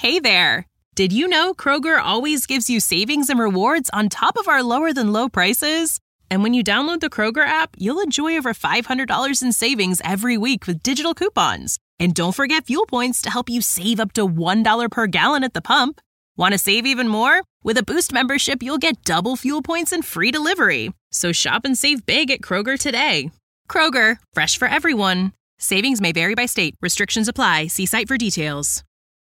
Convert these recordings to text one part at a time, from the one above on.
Hey there! Did you know Kroger always gives you savings and rewards on top of our lower-than-low prices? And when you download the Kroger app, you'll enjoy over $500 in savings every week with digital coupons. And don't forget fuel points to help you save up to $1 per gallon at the pump. Want to save even more? With a Boost membership, you'll get double fuel points and free delivery. So shop and save big at Kroger today. Kroger, fresh for everyone. Savings may vary by state. Restrictions apply. See site for details.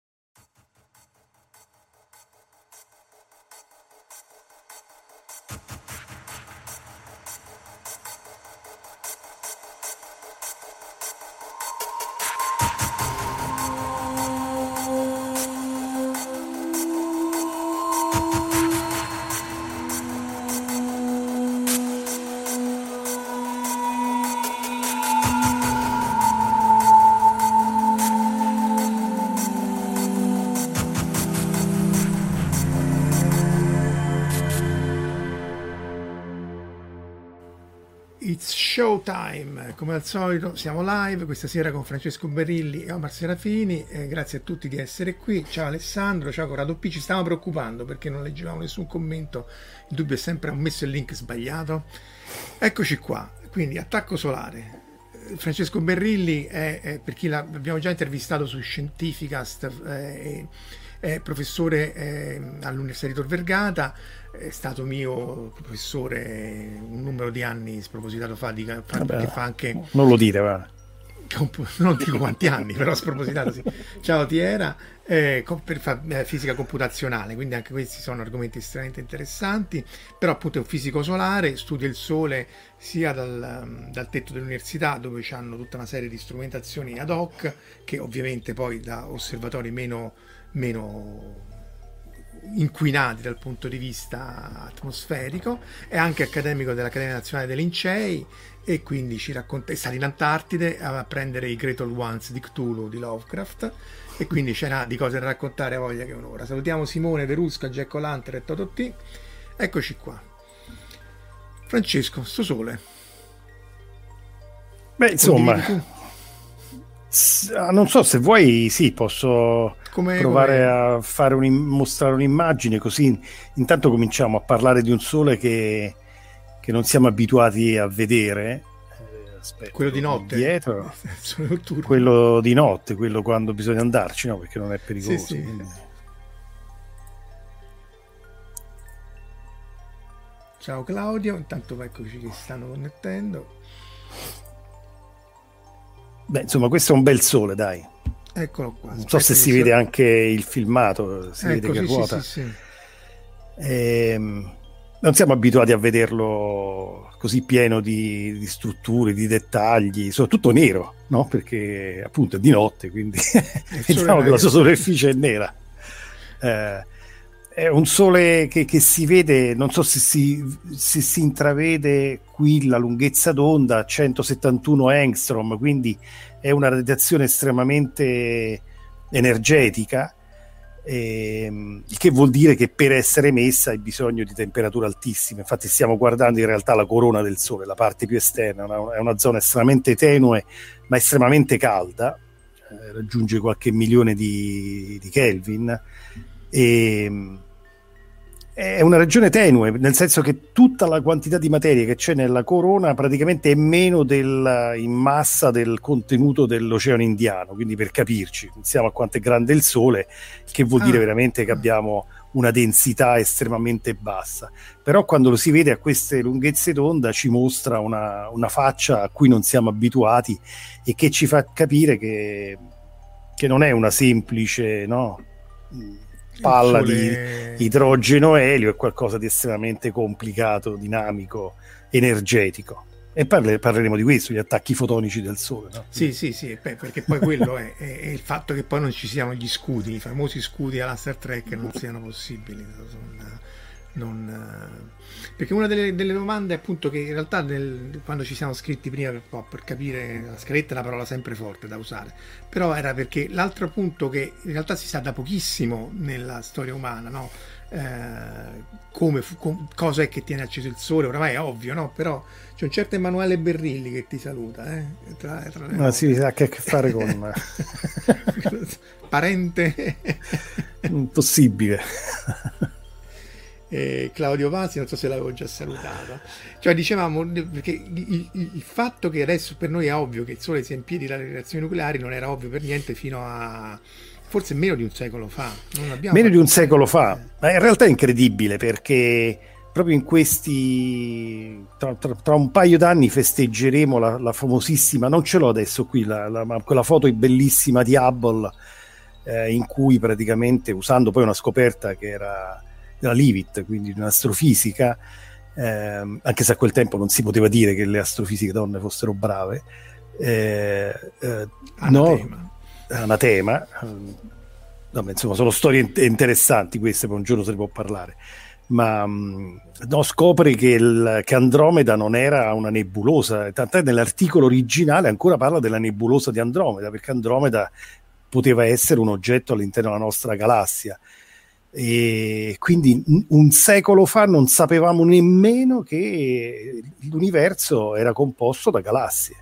It's showtime, come al solito siamo live questa sera con Francesco Berilli e Omar Serafini, grazie a tutti di essere qui. Ciao Alessandro, ciao Corrado P, ci stavamo preoccupando perché non leggevamo nessun commento, il dubbio è sempre ho messo il link sbagliato. Eccoci qua, quindi attacco solare. Francesco Berilli è per chi l'abbiamo già intervistato su Scientificast, è professore all'Università di Tor Vergata, è stato mio professore un numero di anni spropositato fa, perché fa anche... Non lo dite, va. Non dico quanti anni, però spropositato sì. Ciao Tiera, per fisica computazionale, quindi anche questi sono argomenti estremamente interessanti, però appunto è un fisico solare, studia il Sole sia dal tetto dell'università, dove hanno tutta una serie di strumentazioni ad hoc, che ovviamente poi da osservatori meno inquinati dal punto di vista atmosferico, è anche accademico dell'Accademia Nazionale dei Lincei e quindi ci racconta, è stato in Antartide a prendere i Great Old Ones di Cthulhu di Lovecraft e quindi c'era di cose da raccontare a voglia che un'ora. Salutiamo Simone Verusca, Jack O'Lantern e Toto T. Eccoci qua. Francesco, sto sole. Beh, insomma, non so se vuoi, sì, posso provare a fare mostrare un'immagine, così intanto cominciamo a parlare di un sole che non siamo abituati a vedere. Aspetta, quello di notte dietro, quello di notte, quello quando bisogna andarci, no? Perché non è pericoloso. Sì, sì. Quindi... Ciao Claudio, intanto eccoci che si stanno connettendo. Beh, insomma, questo è un bel sole, dai. Eccolo qua. Non so se si vede anche il filmato, si vede che ruota. Sì. Non siamo abituati a vederlo così pieno di strutture, di dettagli, soprattutto nero, no? Perché appunto è di notte, quindi vediamo che la sua superficie è nera. È un sole che si vede, non so se si intravede qui la lunghezza d'onda, 171 angstrom, quindi è una radiazione estremamente energetica, il che vuol dire che per essere emessa hai bisogno di temperature altissime. Infatti stiamo guardando in realtà la corona del Sole, la parte più esterna, è una zona estremamente tenue ma estremamente calda, raggiunge qualche milione di Kelvin, e è una regione tenue, nel senso che tutta la quantità di materia che c'è nella corona praticamente è meno in massa del contenuto dell'Oceano Indiano, quindi per capirci, pensiamo a quanto è grande il Sole, che vuol dire veramente che abbiamo una densità estremamente bassa. Però quando lo si vede a queste lunghezze d'onda ci mostra una faccia a cui non siamo abituati e che ci fa capire che non è una semplice, no, palla di idrogeno elio, è qualcosa di estremamente complicato, dinamico, energetico. E parleremo di questo, gli attacchi fotonici del Sole, no? Sì, perché poi quello è il fatto che poi non ci siano gli scudi, i famosi scudi alla Star Trek non siano possibili. Perché una delle domande è appunto che in realtà quando ci siamo scritti prima per capire, la scaletta è una parola sempre forte da usare, però era perché l'altro punto che in realtà si sa da pochissimo nella storia umana, no? Cosa è che tiene acceso il Sole, oramai è ovvio, no? Però c'è un certo Emanuele Berrilli che ti saluta, sì, ha che fare con parente Impossibile. Claudio Vasi, non so se l'avevo già salutato, cioè dicevamo, perché il fatto che adesso per noi è ovvio che il Sole sia in piedi dalle reazioni nucleari non era ovvio per niente fino a forse meno di un secolo fa. Meno di un secolo fa, ma in realtà è incredibile, perché proprio in questi tra un paio d'anni festeggeremo la famosissima, non ce l'ho adesso qui, ma quella foto bellissima di Hubble, in cui praticamente, usando poi una scoperta che era della Leavitt, quindi di un'astrofisica, anche se a quel tempo non si poteva dire che le astrofisiche donne fossero brave, anatema. No, insomma, sono storie interessanti queste, poi un giorno se ne può parlare, ma scopre che Andromeda non era una nebulosa, tant'è nell'articolo originale ancora parla della nebulosa di Andromeda, perché Andromeda poteva essere un oggetto all'interno della nostra galassia. E quindi un secolo fa non sapevamo nemmeno che l'universo era composto da galassie,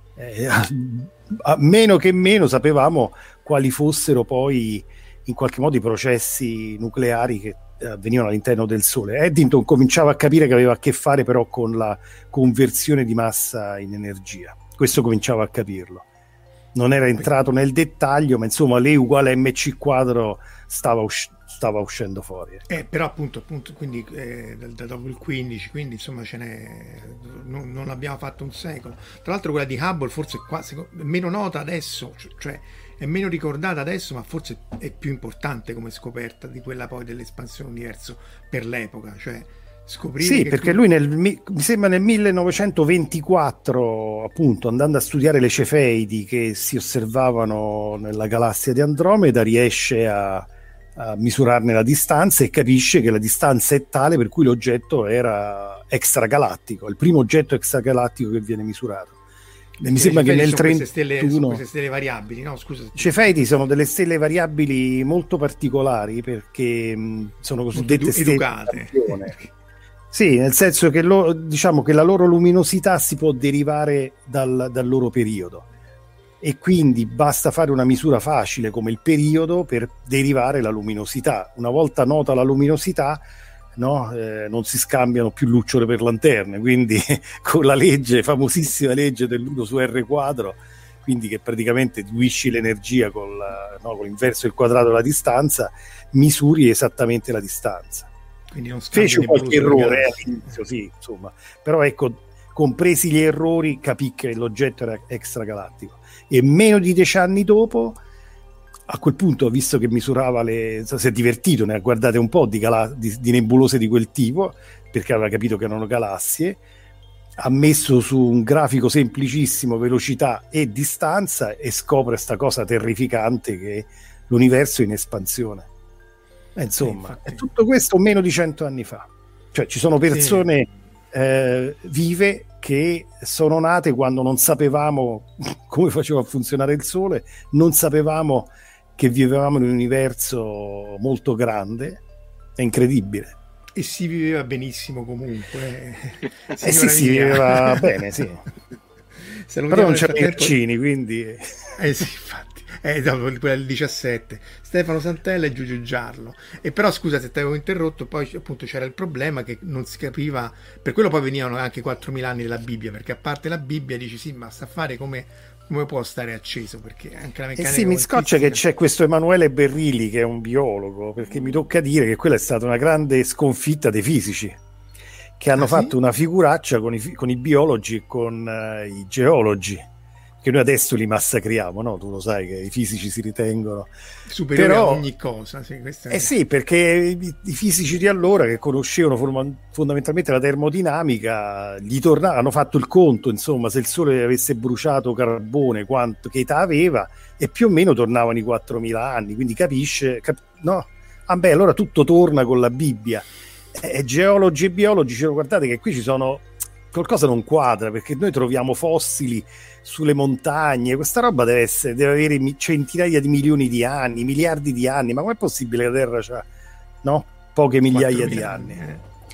a meno che meno sapevamo quali fossero poi in qualche modo i processi nucleari che avvenivano all'interno del Sole. Eddington cominciava a capire che aveva a che fare però con la conversione di massa in energia, questo cominciava a capirlo, non era entrato nel dettaglio, ma insomma l'E uguale a mc quadro stava uscendo fuori. Però appunto quindi dopo il 15, quindi insomma non abbiamo fatto un secolo. Tra l'altro quella di Hubble forse è meno nota adesso, cioè è meno ricordata adesso, ma forse è più importante come scoperta di quella poi dell'espansione dell'universo per l'epoca, cioè scoprire. Sì, perché lui mi sembra nel 1924, appunto, andando a studiare le cefeidi che si osservavano nella galassia di Andromeda, riesce a misurarne la distanza e capisce che la distanza è tale per cui l'oggetto era extragalattico, il primo oggetto extragalattico che viene misurato. Mi sembra che nel 31 queste stelle variabili, no? Scusa. I cefeidi sono delle stelle variabili molto particolari, perché sono cosiddette stelle educate. Sì, nel senso che diciamo che la loro luminosità si può derivare dal loro periodo, e quindi basta fare una misura facile come il periodo per derivare la luminosità. Una volta nota la luminosità, non si scambiano più lucciole per lanterne, quindi con la famosissima legge dell'1 su R quadro, quindi che praticamente diluisci l'energia con l'inverso del quadrato della distanza, misuri esattamente la distanza. Quindi non fece qualche errore all'inizio, sì, insomma, però ecco, compresi gli errori, capì che l'oggetto era extragalattico. E meno di 10 anni dopo, a quel punto, visto che misurava si è divertito, ne ha guardate un po' di nebulose di quel tipo, perché aveva capito che erano galassie, ha messo su un grafico semplicissimo velocità e distanza e scopre sta cosa terrificante che l'universo è in espansione. Insomma, è tutto questo meno di 100 anni fa. Cioè ci sono persone vive che sono nate quando non sapevamo come faceva a funzionare il Sole, non sapevamo che vivevamo in un universo molto grande. È incredibile. E si viveva benissimo comunque. Si viveva bene, sì. Però non c'erano i vaccini, quindi... sì, infatti. Dopo quella del 17, Stefano Santella e Giulio Giarlo. E però scusa se ti avevo interrotto, poi appunto c'era il problema che non si capiva, per quello poi venivano anche 4.000 anni della Bibbia, perché a parte la Bibbia dici sì, ma sta a fare come può stare acceso, perché anche la meccanica... sì, mi scoccia che c'è questo Emanuele Berrilli che è un biologo, perché mi tocca dire che quella è stata una grande sconfitta dei fisici, che hanno fatto una figuraccia con i biologi e con i geologi, che noi adesso li massacriamo, no? Tu lo sai che i fisici si ritengono superiori a ogni cosa. Sì, sì, perché i fisici di allora, che conoscevano fondamentalmente la termodinamica, hanno fatto il conto, insomma, se il Sole avesse bruciato carbone, che età aveva, e più o meno tornavano i 4.000 anni, quindi capisce, no? Allora tutto torna con la Bibbia. Geologi e biologi dicevano: guardate che qui ci sono... qualcosa non quadra, perché noi troviamo fossili sulle montagne, questa roba deve avere centinaia di milioni di anni, miliardi di anni, ma com'è possibile che la Terra c'ha poche migliaia di anni?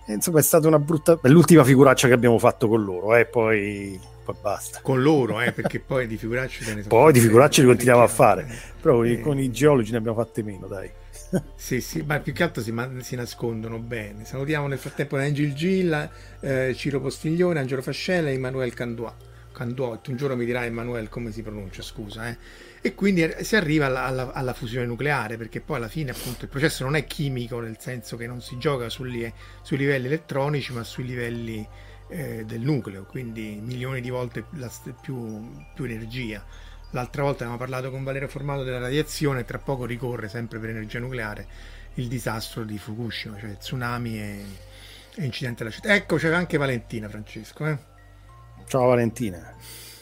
insomma è stata una brutta, è l'ultima figuraccia che abbiamo fatto con loro, poi basta con loro, perché poi di figuracce ne poi di figuracce li continuiamo a fare, però con i geologi ne abbiamo fatte meno, dai. Sì, ma più che altro si nascondono bene. Salutiamo nel frattempo Angel Gilla, Ciro Postiglione, Angelo Fascella e Emmanuel Canduot. Un giorno mi dirà Emmanuel come si pronuncia, scusa. E quindi si arriva alla fusione nucleare, perché poi alla fine appunto il processo non è chimico, nel senso che non si gioca sui livelli elettronici, ma sui livelli del nucleo, quindi milioni di volte più energia. L'altra volta abbiamo parlato con Valerio Formato della radiazione, tra poco ricorre sempre per energia nucleare il disastro di Fukushima, cioè tsunami e incidente della città. Ecco, c'era anche Valentina, Francesco. Ciao Valentina.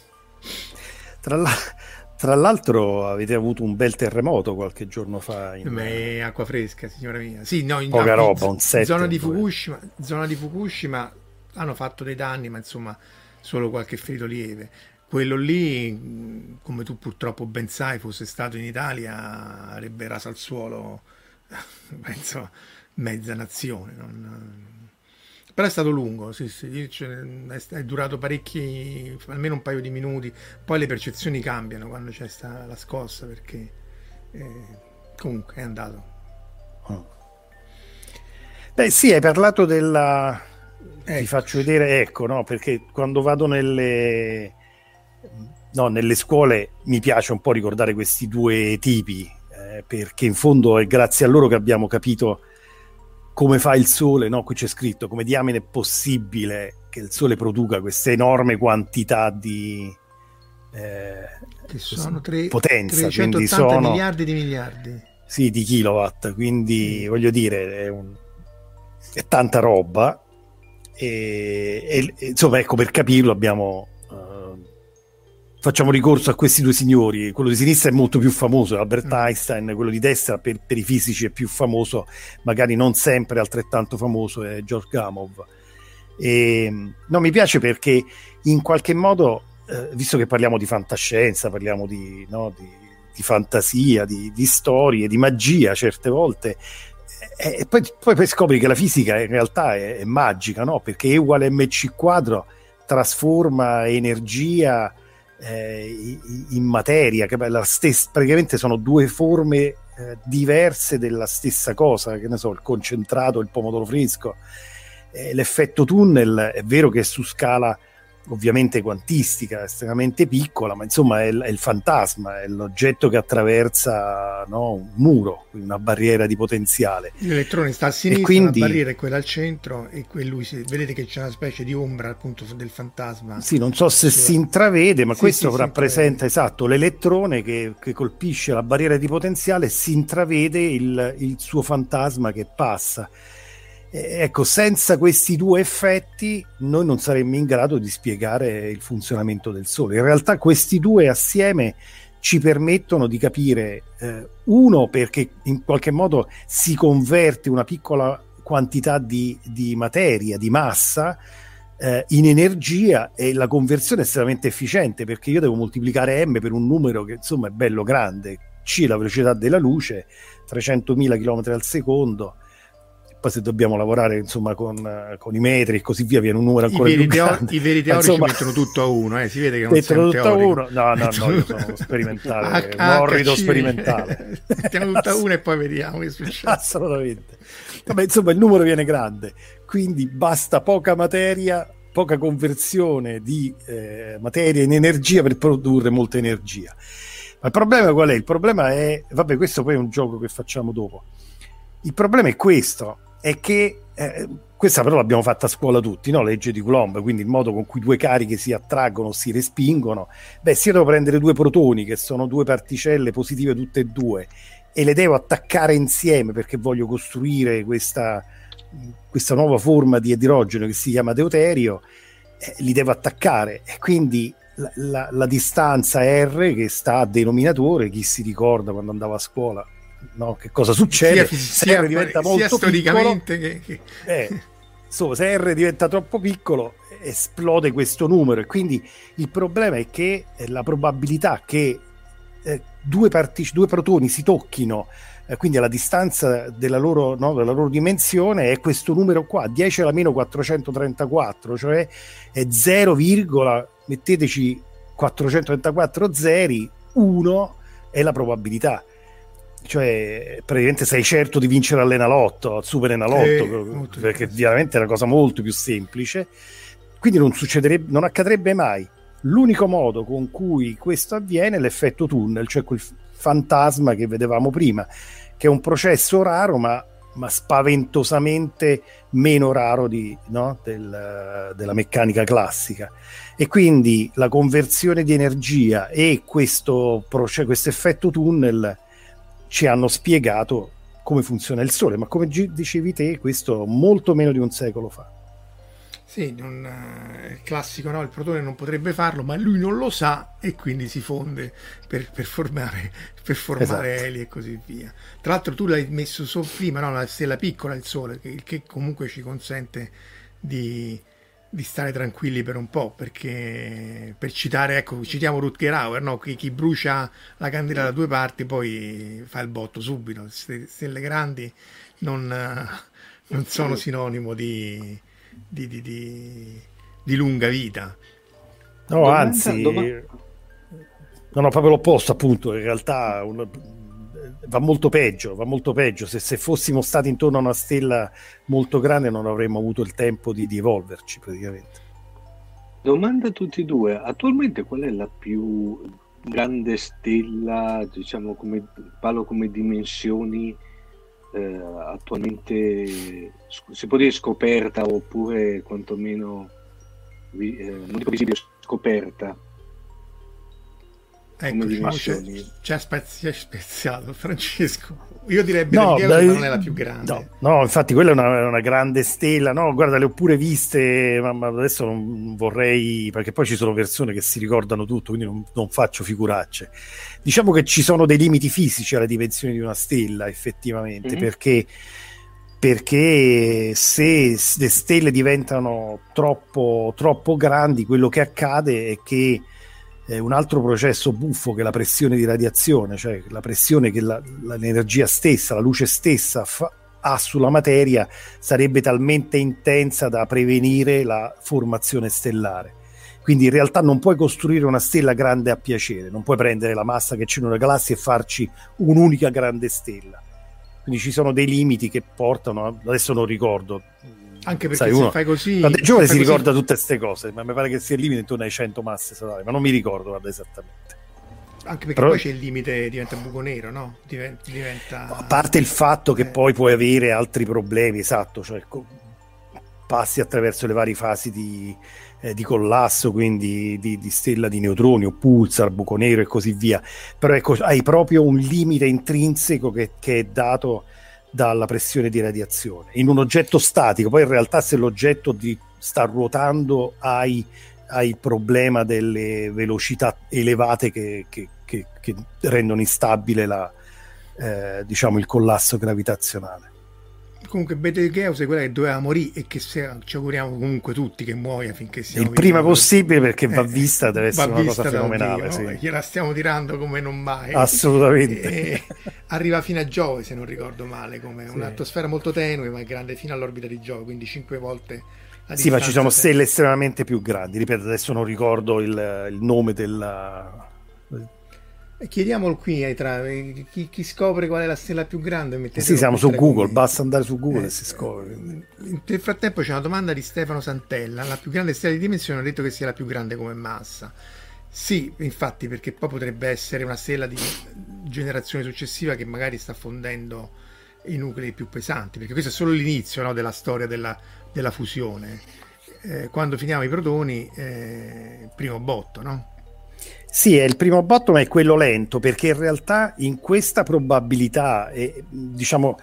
Tra l'altro avete avuto un bel terremoto qualche giorno fa. Acqua fresca, signora mia. Sì, poca roba, un 7. Zona di Fukushima hanno fatto dei danni, ma insomma solo qualche ferito lieve. Quello lì, come tu purtroppo ben sai, fosse stato in Italia, avrebbe raso al suolo, penso, mezza nazione. Però è stato lungo, sì, è durato parecchi, almeno un paio di minuti. Poi le percezioni cambiano quando c'è la scossa, perché comunque è andato. Beh sì, hai parlato della... Ti faccio vedere, no, perché quando vado nelle scuole mi piace un po' ricordare questi due tipi, perché in fondo è grazie a loro che abbiamo capito come fa il Sole, no? Qui c'è scritto come diamine è possibile che il Sole produca queste enorme quantità di che sono potenza, 380 miliardi di miliardi. Sì, di kilowatt, quindi voglio dire è tanta roba e insomma, ecco, per capirlo facciamo ricorso a questi due signori. Quello di sinistra è molto più famoso, Albert Einstein, quello di destra per i fisici è più famoso, magari non sempre altrettanto famoso, è George Gamow. No, mi piace perché in qualche modo, visto che parliamo di fantascienza, parliamo di fantasia, di storie, di magia certe volte, e poi scopri che la fisica in realtà è magica, no? Perché E uguale mc quadro trasforma energia in materia, che praticamente sono due forme diverse della stessa cosa, che ne so, il concentrato, il pomodoro fresco. L'effetto tunnel è vero che è su scala ovviamente quantistica, estremamente piccola, ma insomma è il fantasma, è l'oggetto che attraversa, no, un muro, una barriera di potenziale. L'elettrone sta a sinistra, quindi la barriera è quella al centro, e vedete che c'è una specie di ombra appunto del fantasma. Sì, non so se si intravede, ma questo rappresenta esatto l'elettrone che colpisce la barriera di potenziale, si intravede il suo fantasma che passa. Ecco, senza questi due effetti noi non saremmo in grado di spiegare il funzionamento del Sole. In realtà questi due assieme ci permettono di capire, uno, perché in qualche modo si converte una piccola quantità di materia, di massa, in energia, e la conversione è estremamente efficiente, perché io devo moltiplicare m per un numero che insomma è bello grande. C è la velocità della luce, 300.000 km al secondo. Poi se dobbiamo lavorare insomma con i metri e così via, viene un numero ancora più grande. I veri teorici mettono tutto a uno, si vede che non sei un teorico. No, io sono sperimentale, un orrido sperimentale. Mettiamo tutto a uno e poi vediamo che succede. Assolutamente. Vabbè, insomma il numero viene grande, quindi basta poca materia, poca conversione di materia in energia per produrre molta energia. Ma il problema qual è? Il problema è, vabbè, questo poi è un gioco che facciamo dopo. Il problema è questo, è che questa però l'abbiamo fatta a scuola tutti, no? Legge di Coulomb, quindi il modo con cui due cariche si attraggono o si respingono. Beh, se io devo prendere due protoni, che sono due particelle positive tutte e due, e le devo attaccare insieme perché voglio costruire questa nuova forma di idrogeno che si chiama deuterio, li devo attaccare, e quindi la distanza R che sta a denominatore, chi si ricorda quando andava a scuola, no, che cosa succede? Se R diventa molto piccolo, insomma, se R diventa troppo piccolo esplode questo numero, e quindi il problema è che la probabilità che due protoni si tocchino quindi alla distanza della loro, no, della loro dimensione è questo numero qua, 10 alla meno 434, cioè è 0, metteteci 434 zeri, 1 è la probabilità. Cioè praticamente sei certo di vincere all'Enalotto, al Super Enalotto, perché veramente è una cosa molto più semplice, quindi non accadrebbe mai. L'unico modo con cui questo avviene è l'effetto tunnel, cioè quel fantasma che vedevamo prima, che è un processo raro ma spaventosamente meno raro della meccanica classica, e quindi la conversione di energia e questo effetto tunnel ci hanno spiegato come funziona il Sole, ma come dicevi te, questo molto meno di un secolo fa. Sì, il classico, no? Il protone non potrebbe farlo, ma lui non lo sa e quindi si fonde per formare Esatto. eli e così via. Tra l'altro tu l'hai messo su prima, no? La stella piccola, il Sole, che comunque ci consente di stare tranquilli per un po', perché per citare, ecco, citiamo Rutger Hauer, no? Chi brucia la candela da due parti poi fa il botto subito. Stelle grandi non sono sinonimo di lunga vita. No, anzi, no, proprio l'opposto, appunto. In realtà va molto peggio. Se fossimo stati intorno a una stella molto grande non avremmo avuto il tempo di evolverci praticamente. Domanda a tutti e due: attualmente qual è la più grande stella, diciamo, parlo come dimensioni, attualmente si può dire scoperta, oppure quantomeno non dico visibile, scoperta? Ecco, ci ha speziato Francesco. Io direi Betelgeuse, ma non è la più grande. No, infatti quella è una grande stella. No, guarda, le ho pure viste, ma adesso non vorrei, perché poi ci sono persone che si ricordano tutto, quindi non faccio figuracce. Diciamo che ci sono dei limiti fisici alla dimensione di una stella, effettivamente, perché se le stelle diventano troppo grandi, quello che accade è che un altro processo buffo, che è la pressione di radiazione, cioè la pressione che l'energia stessa, la luce stessa ha sulla materia, sarebbe talmente intensa da prevenire la formazione stellare. Quindi in realtà non puoi costruire una stella grande a piacere, non puoi prendere la massa che c'è in una galassia e farci un'unica grande stella. Quindi ci sono dei limiti che portano, adesso non ricordo. Anche perché se fai così, da giovane si ricorda tutte queste cose, ma mi pare che sia il limite intorno ai 100 masse solari, ma non mi ricordo, guarda, esattamente. Anche perché poi c'è il limite, diventa buco nero, no? Diventa... A parte il fatto che poi puoi avere altri problemi, esatto, cioè passi attraverso le varie fasi di collasso, quindi di stella di neutroni o pulsar, buco nero e così via, però ecco, hai proprio un limite intrinseco che è dato dalla pressione di radiazione in un oggetto statico. Poi in realtà se l'oggetto sta ruotando hai il problema delle velocità elevate che rendono instabile diciamo il collasso gravitazionale. Comunque Betelgeuse è quella che doveva morire e che ci auguriamo comunque tutti che muoia finché siamo il prima possibile, perché va vista, deve essere una cosa fenomenale, Dio, sì. Gliela stiamo tirando come non mai, assolutamente. Arriva fino a Giove, se non ricordo male, come un'atmosfera molto tenue ma è grande fino all'orbita di Giove, quindi 5 volte la sì, ma ci sono stelle estremamente più grandi, ripeto, adesso non ricordo il nome della... Chiediamolo qui chi scopre qual è la stella più grande. Sì, siamo su Google, basta andare su Google e si scopre. Nel frattempo c'è una domanda di Stefano Santella: la più grande stella di dimensione, ho detto che sia la più grande come massa. Sì, infatti, perché poi potrebbe essere una stella di generazione successiva che magari sta fondendo i nuclei più pesanti, perché questo è solo l'inizio, no, della storia della fusione. Quando finiamo i protoni, primo botto, no? Sì, è il primo botto, ma è quello lento, perché in realtà in questa probabilità diciamo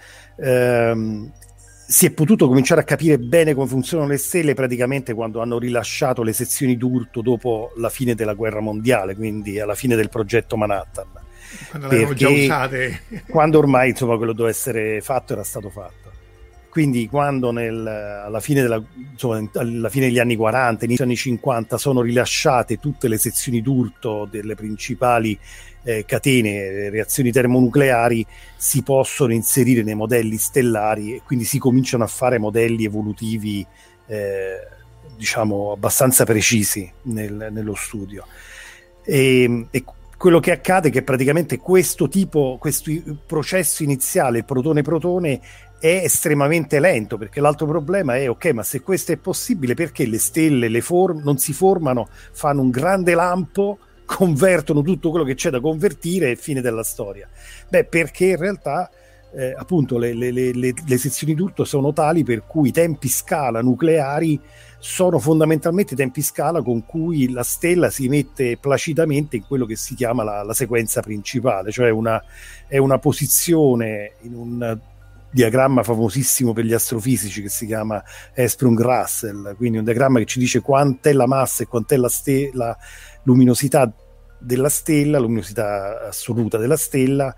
si è potuto cominciare a capire bene come funzionano le stelle praticamente quando hanno rilasciato le sezioni d'urto dopo la fine della guerra mondiale, quindi alla fine del progetto Manhattan, quando l'avevano già usate, quando ormai insomma quello doveva essere fatto era stato fatto. Quindi quando alla fine degli anni 40, inizio anni 50 sono rilasciate tutte le sezioni d'urto delle principali catene, reazioni termonucleari si possono inserire nei modelli stellari e quindi si cominciano a fare modelli evolutivi diciamo abbastanza precisi nello studio. E quello che accade è che praticamente questo processo iniziale, il protone-protone, è estremamente lento, perché l'altro problema è, ok, ma se questo è possibile, perché le stelle non si formano, fanno un grande lampo, convertono tutto quello che c'è da convertire e fine della storia? Beh, perché in realtà appunto le sezioni d'urto sono tali per cui i tempi scala nucleari sono fondamentalmente tempi scala con cui la stella si mette placidamente in quello che si chiama la sequenza principale, cioè è una posizione in un diagramma famosissimo per gli astrofisici che si chiama Hertzsprung-Russell, quindi un diagramma che ci dice quant'è la massa e quant'è la luminosità della stella, luminosità assoluta della stella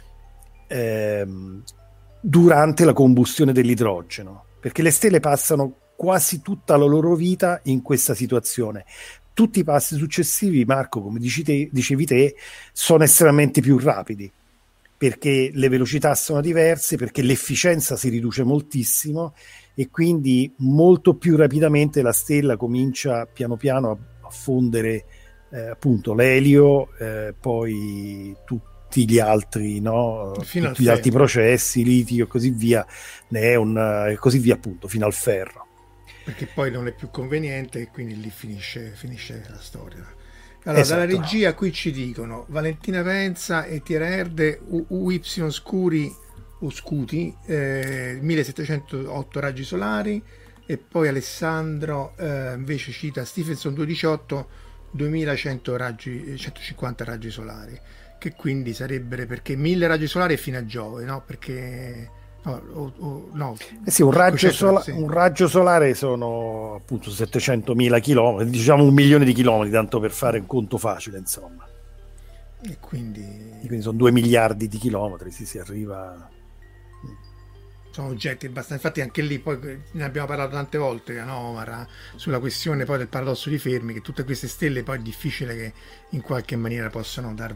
durante la combustione dell'idrogeno, perché le stelle passano quasi tutta la loro vita in questa situazione. Tutti i passi successivi, Marco, come dicevi te, sono estremamente più rapidi, perché le velocità sono diverse, perché l'efficienza si riduce moltissimo e quindi molto più rapidamente la stella comincia piano piano a fondere appunto l'elio, poi tutti gli altri, no? Tutti gli altri processi, litio e così via, e così via appunto fino al ferro. Perché poi non è più conveniente e quindi lì finisce la storia. Allora, esatto. Dalla regia qui ci dicono Valentina Penza e Tiererde UY Oscuti 1708 raggi solari, e poi Alessandro invece cita Stephenson 218 2100 raggi, 150 raggi solari, che quindi sarebbero, perché 1000 raggi solari è fino a Giove, no? Perché no. Sì, un raggio solare sono appunto 700.000 chilometri, diciamo 1 milione di chilometri, tanto per fare un conto facile, insomma. E quindi sono 2 miliardi di chilometri, si arriva. Sono oggetti abbastanza, infatti anche lì poi ne abbiamo parlato tante volte, no, Omar, sulla questione poi del paradosso di Fermi, che tutte queste stelle poi è difficile che in qualche maniera possano dar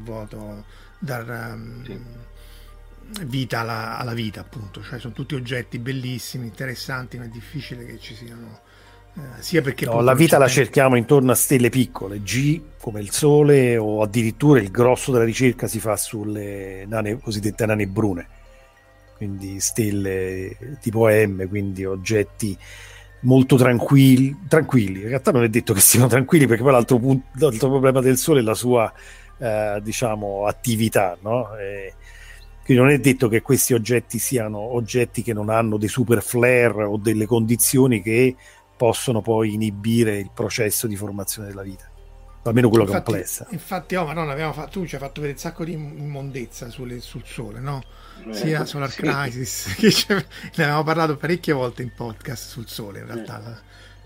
vita alla vita, appunto, cioè sono tutti oggetti bellissimi, interessanti, ma è difficile che ci siano sia perché la vita la cerchiamo intorno a stelle piccole, G come il Sole, o addirittura il grosso della ricerca si fa sulle cosiddette nane brune, quindi stelle tipo M, quindi oggetti molto tranquilli. In realtà non è detto che siano tranquilli, perché poi l'altro problema del Sole è la sua diciamo attività, no? Quindi non è detto che questi oggetti siano oggetti che non hanno dei super flare o delle condizioni che possono poi inibire il processo di formazione della vita, almeno quello complessa. Infatti, tu ci hai fatto vedere un sacco di immondezza sul Sole, no? Sia Solar Crisis, che ne avevamo parlato parecchie volte in podcast sul Sole, in realtà,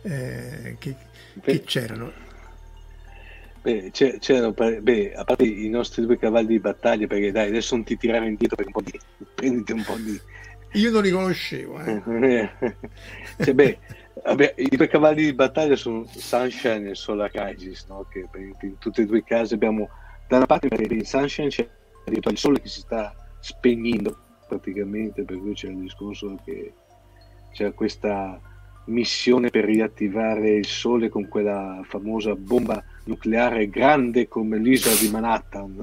che c'erano. C'erano, a parte i nostri 2 cavalli di battaglia, perché dai, adesso non ti tirare indietro per prenditi un po' di... Io non li conoscevo. I 2 cavalli di battaglia sono Sunshine e Solar Crisis, no? Che in tutti e 2 i casi abbiamo, da una parte in Sunshine c'è il Sole che si sta spegnendo praticamente, per cui c'è il discorso che c'è questa missione per riattivare il Sole con quella famosa bomba nucleare grande come l'isola di Manhattan.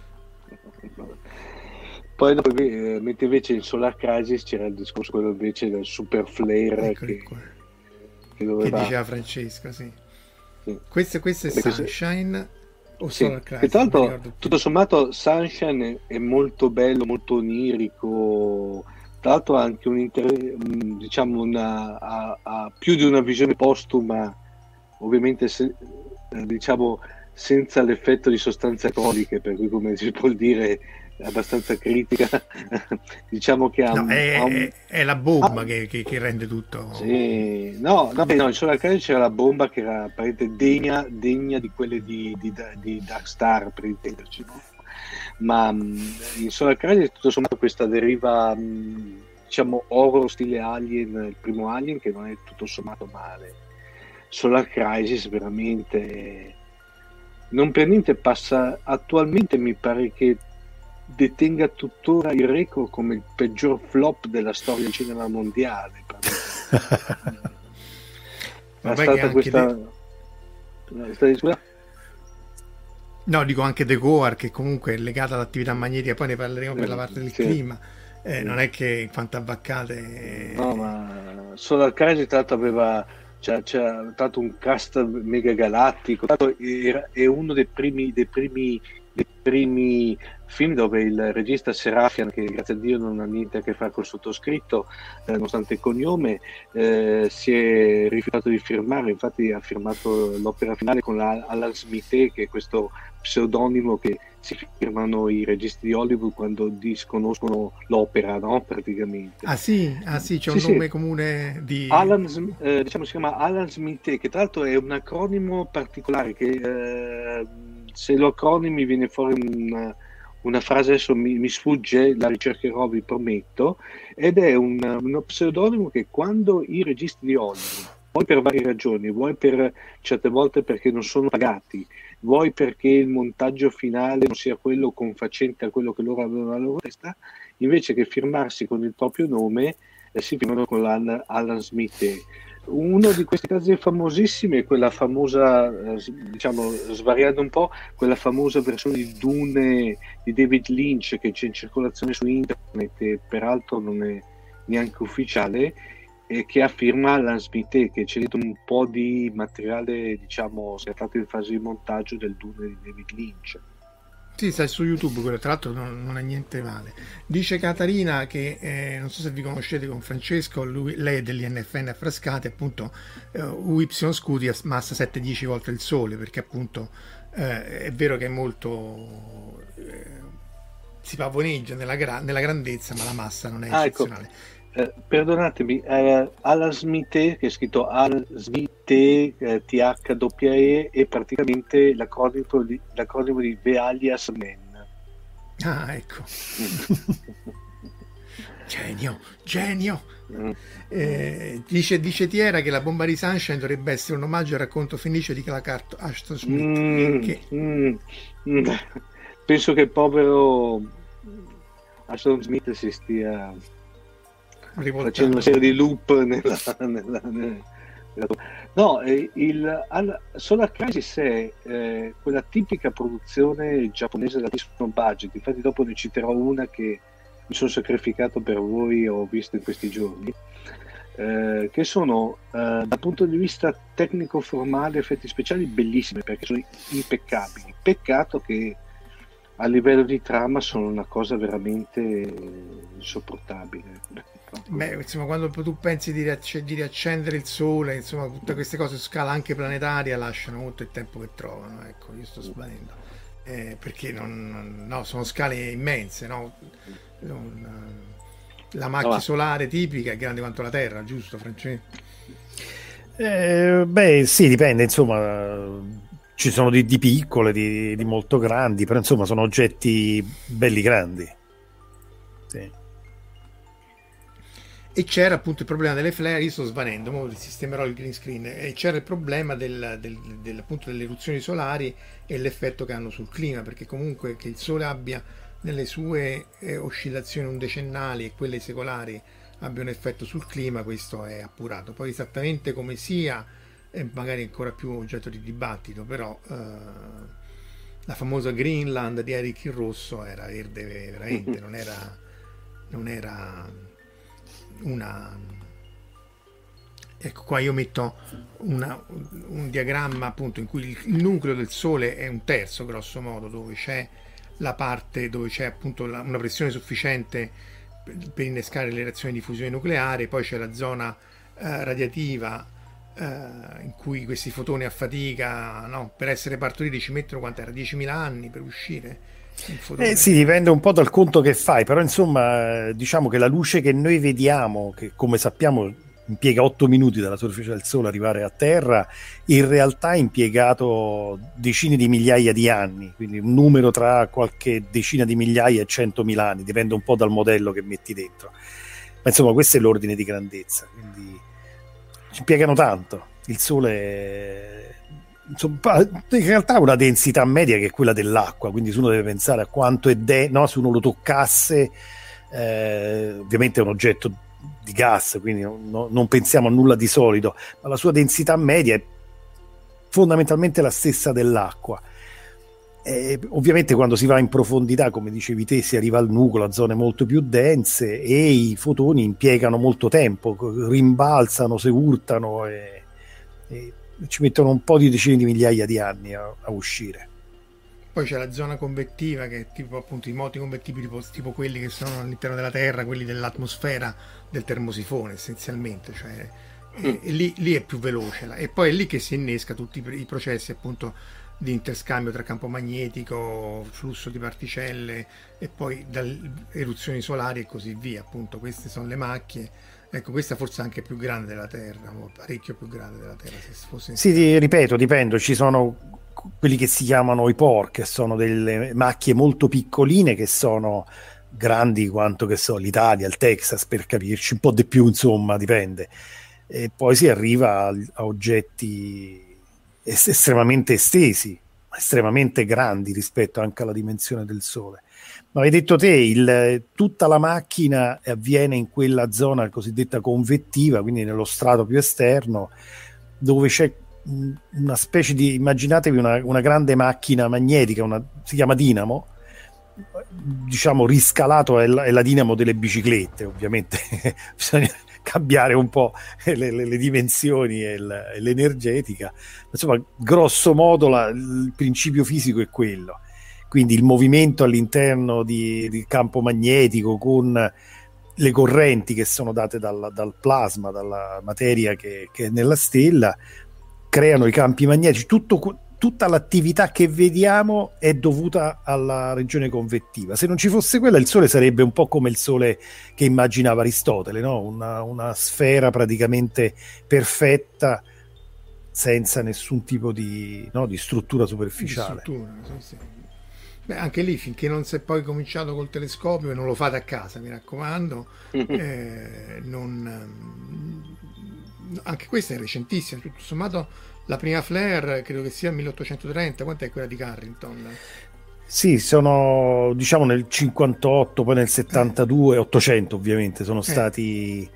Poi dopo, mentre invece in Solar Crisis c'era il discorso quello invece del super flare che diceva Francesco, sì. Questo è Sunshine o Solar Crisis? E tra l'altro, tutto sommato Sunshine è molto bello, molto onirico. Tra l'altro ha anche ha più di una visione postuma, ovviamente diciamo senza l'effetto di sostanze alcoliche, per cui, come si può dire, è abbastanza critica. Diciamo che è la bomba che rende tutto. Sì, in Solar Crisis c'era la bomba che era degna di quelle di Dark Star, per intenderci, no? Ma in Solar Crisis tutto sommato questa deriva diciamo horror stile Alien, il primo Alien, che non è tutto sommato male. Solar Crisis veramente non per niente passa attualmente, mi pare che detenga tuttora il record come il peggior flop della storia del cinema mondiale. È stata questa... No, dico anche The Goar, che comunque è legata all'attività magnetica, poi ne parleremo per la parte del clima. Non è che fantabaccate... No, ma Solar Crisis tra l'altro c'è stato un cast mega galattico, è uno dei primi film dove il regista Serafian, che grazie a Dio non ha niente a che fare col sottoscritto, nonostante il cognome, si è rifiutato di firmare. Infatti ha firmato l'opera finale con Alan Smith, che è questo pseudonimo che si firmano i registi di Hollywood quando disconoscono l'opera, no? Praticamente. Ah sì, c'è un nome comune di... diciamo si chiama Alan Smith, che tra l'altro è un acronimo particolare che se lo acronimi viene fuori una frase, adesso mi sfugge, la ricercherò, vi prometto, ed è uno pseudonimo che quando i registi di Hollywood, vuoi per varie ragioni, vuoi per certe volte perché non sono pagati, vuoi perché il montaggio finale non sia quello confacente a quello che loro avevano nella loro testa, invece che firmarsi con il proprio nome, si firmano con Alan Smith. Uno di questi casi famosissimi è quella famosa, diciamo, svariando un po', quella famosa versione di Dune di David Lynch che c'è in circolazione su internet e peraltro non è neanche ufficiale, e che ha firma Alan Smith, che c'è dentro un po' di materiale, diciamo, scattato in fase di montaggio del Dune di David Lynch. Sì, sta su YouTube quello, tra l'altro non è niente male. Dice Catarina che non so se vi conoscete con Francesco, lei è dell'INFN a Frascati, appunto UY Scuti massa 7-10 volte il Sole, perché appunto è vero che è molto si pavoneggia nella grandezza, ma la massa non è eccezionale. Ecco. Perdonatemi, Alan Smith, che è scritto Alan Smith THWE, è praticamente l'acronimo di The Alias Man. Ah, ecco. Genio. Dice Tiera che la bomba di Sunshine dovrebbe essere un omaggio al racconto felice di Clark Ashton Smith. Penso che il povero Ashton Smith si stia facendo una serie di loop no, Solar Crisis è quella tipica produzione giapponese da altissimo budget. Infatti dopo ne citerò una che mi sono sacrificato per voi, ho visto in questi giorni, che sono dal punto di vista tecnico formale, effetti speciali bellissimi, perché sono impeccabili. Peccato che a livello di trama sono una cosa veramente insopportabile. Beh, insomma, quando tu pensi di riaccendere il sole, insomma, tutte queste cose su scala anche planetaria lasciano molto il tempo che trovano. Ecco, io sto sbagliando. Perché no, sono scale immense, no? La macchia solare tipica è grande quanto la Terra, giusto, Francesco? Beh, sì, dipende, insomma. Ci sono di piccole, di molto grandi, però insomma sono oggetti belli grandi. Sì. E c'era appunto il problema delle flare, io sto svanendo, ora sistemerò il green screen, e c'era il problema appunto delle eruzioni solari e l'effetto che hanno sul clima, perché comunque che il Sole abbia nelle sue oscillazioni undecennali e quelle secolari abbia un effetto sul clima, questo è appurato. Poi esattamente come sia è magari ancora più oggetto di dibattito, però la famosa Greenland di Eric il Rosso era verde veramente, non era una... Ecco qua io metto un diagramma appunto in cui il nucleo del Sole è un terzo grosso modo, dove c'è la parte dove c'è appunto una pressione sufficiente per innescare le reazioni di fusione nucleare, poi c'è la zona radiativa in cui questi fotoni a fatica, no, per essere partoriti ci mettono, quant'era, 10.000 anni per uscire. Sì, dipende un po' dal conto che fai, però insomma diciamo che la luce che noi vediamo, che come sappiamo impiega 8 minuti dalla superficie del Sole arrivare a Terra, in realtà ha impiegato decine di migliaia di anni, quindi un numero tra qualche decina di migliaia e 100.000 anni, dipende un po' dal modello che metti dentro, ma insomma questo è l'ordine di grandezza, quindi ci impiegano tanto. Il Sole insomma, in realtà ha una densità media che è quella dell'acqua, quindi se uno deve pensare a quanto è no? Se uno lo toccasse, ovviamente è un oggetto di gas, quindi non pensiamo a nulla di solido, ma la sua densità media è fondamentalmente la stessa dell'acqua. Ovviamente quando si va in profondità, come dicevi te, si arriva al nucleo, a zone molto più dense, e i fotoni impiegano molto tempo, rimbalzano, si urtano e ci mettono un po' di decine di migliaia di anni a uscire. Poi c'è la zona convettiva, che è tipo appunto i moti convettivi tipo quelli che sono all'interno della Terra, quelli dell'atmosfera del termosifone essenzialmente, cioè e lì è più veloce, e poi è lì che si innesca tutti i processi appunto di interscambio tra campo magnetico, flusso di particelle e poi eruzioni solari e così via. Appunto queste sono le macchie. Ecco, questa forse è anche più grande della Terra, parecchio più grande della Terra, se fosse sì, ripeto, dipende, ci sono quelli che si chiamano i POR, che sono delle macchie molto piccoline, che sono grandi quanto, che so, l'Italia, il Texas, per capirci, un po' di più, insomma, dipende. E poi si arriva a oggetti estremamente estesi, estremamente grandi rispetto anche alla dimensione del Sole. Ma hai detto te, tutta la macchina avviene in quella zona cosiddetta convettiva, quindi nello strato più esterno, dove c'è una specie di, immaginatevi una grande macchina magnetica, si chiama dinamo, diciamo riscalato, è la dinamo delle biciclette, ovviamente bisogna cambiare un po' le dimensioni e l'energetica, insomma grosso modo il principio fisico è quello, quindi il movimento all'interno del campo magnetico con le correnti che sono date dal plasma, dalla materia che è nella stella, creano i campi magnetici. Tutta l'attività che vediamo è dovuta alla regione convettiva. Se non ci fosse quella, il Sole sarebbe un po' come il Sole che immaginava Aristotele, no? Una sfera praticamente perfetta, senza nessun tipo di struttura superficiale. Sì. Beh, anche lì, finché non si è poi cominciato col telescopio, e non lo fate a casa, mi raccomando, anche questa è recentissima, tutto sommato. La prima flare credo che sia 1830, quant'è quella di Carrington? Sì, sono diciamo nel 58, poi nel 72, 800 ovviamente sono stati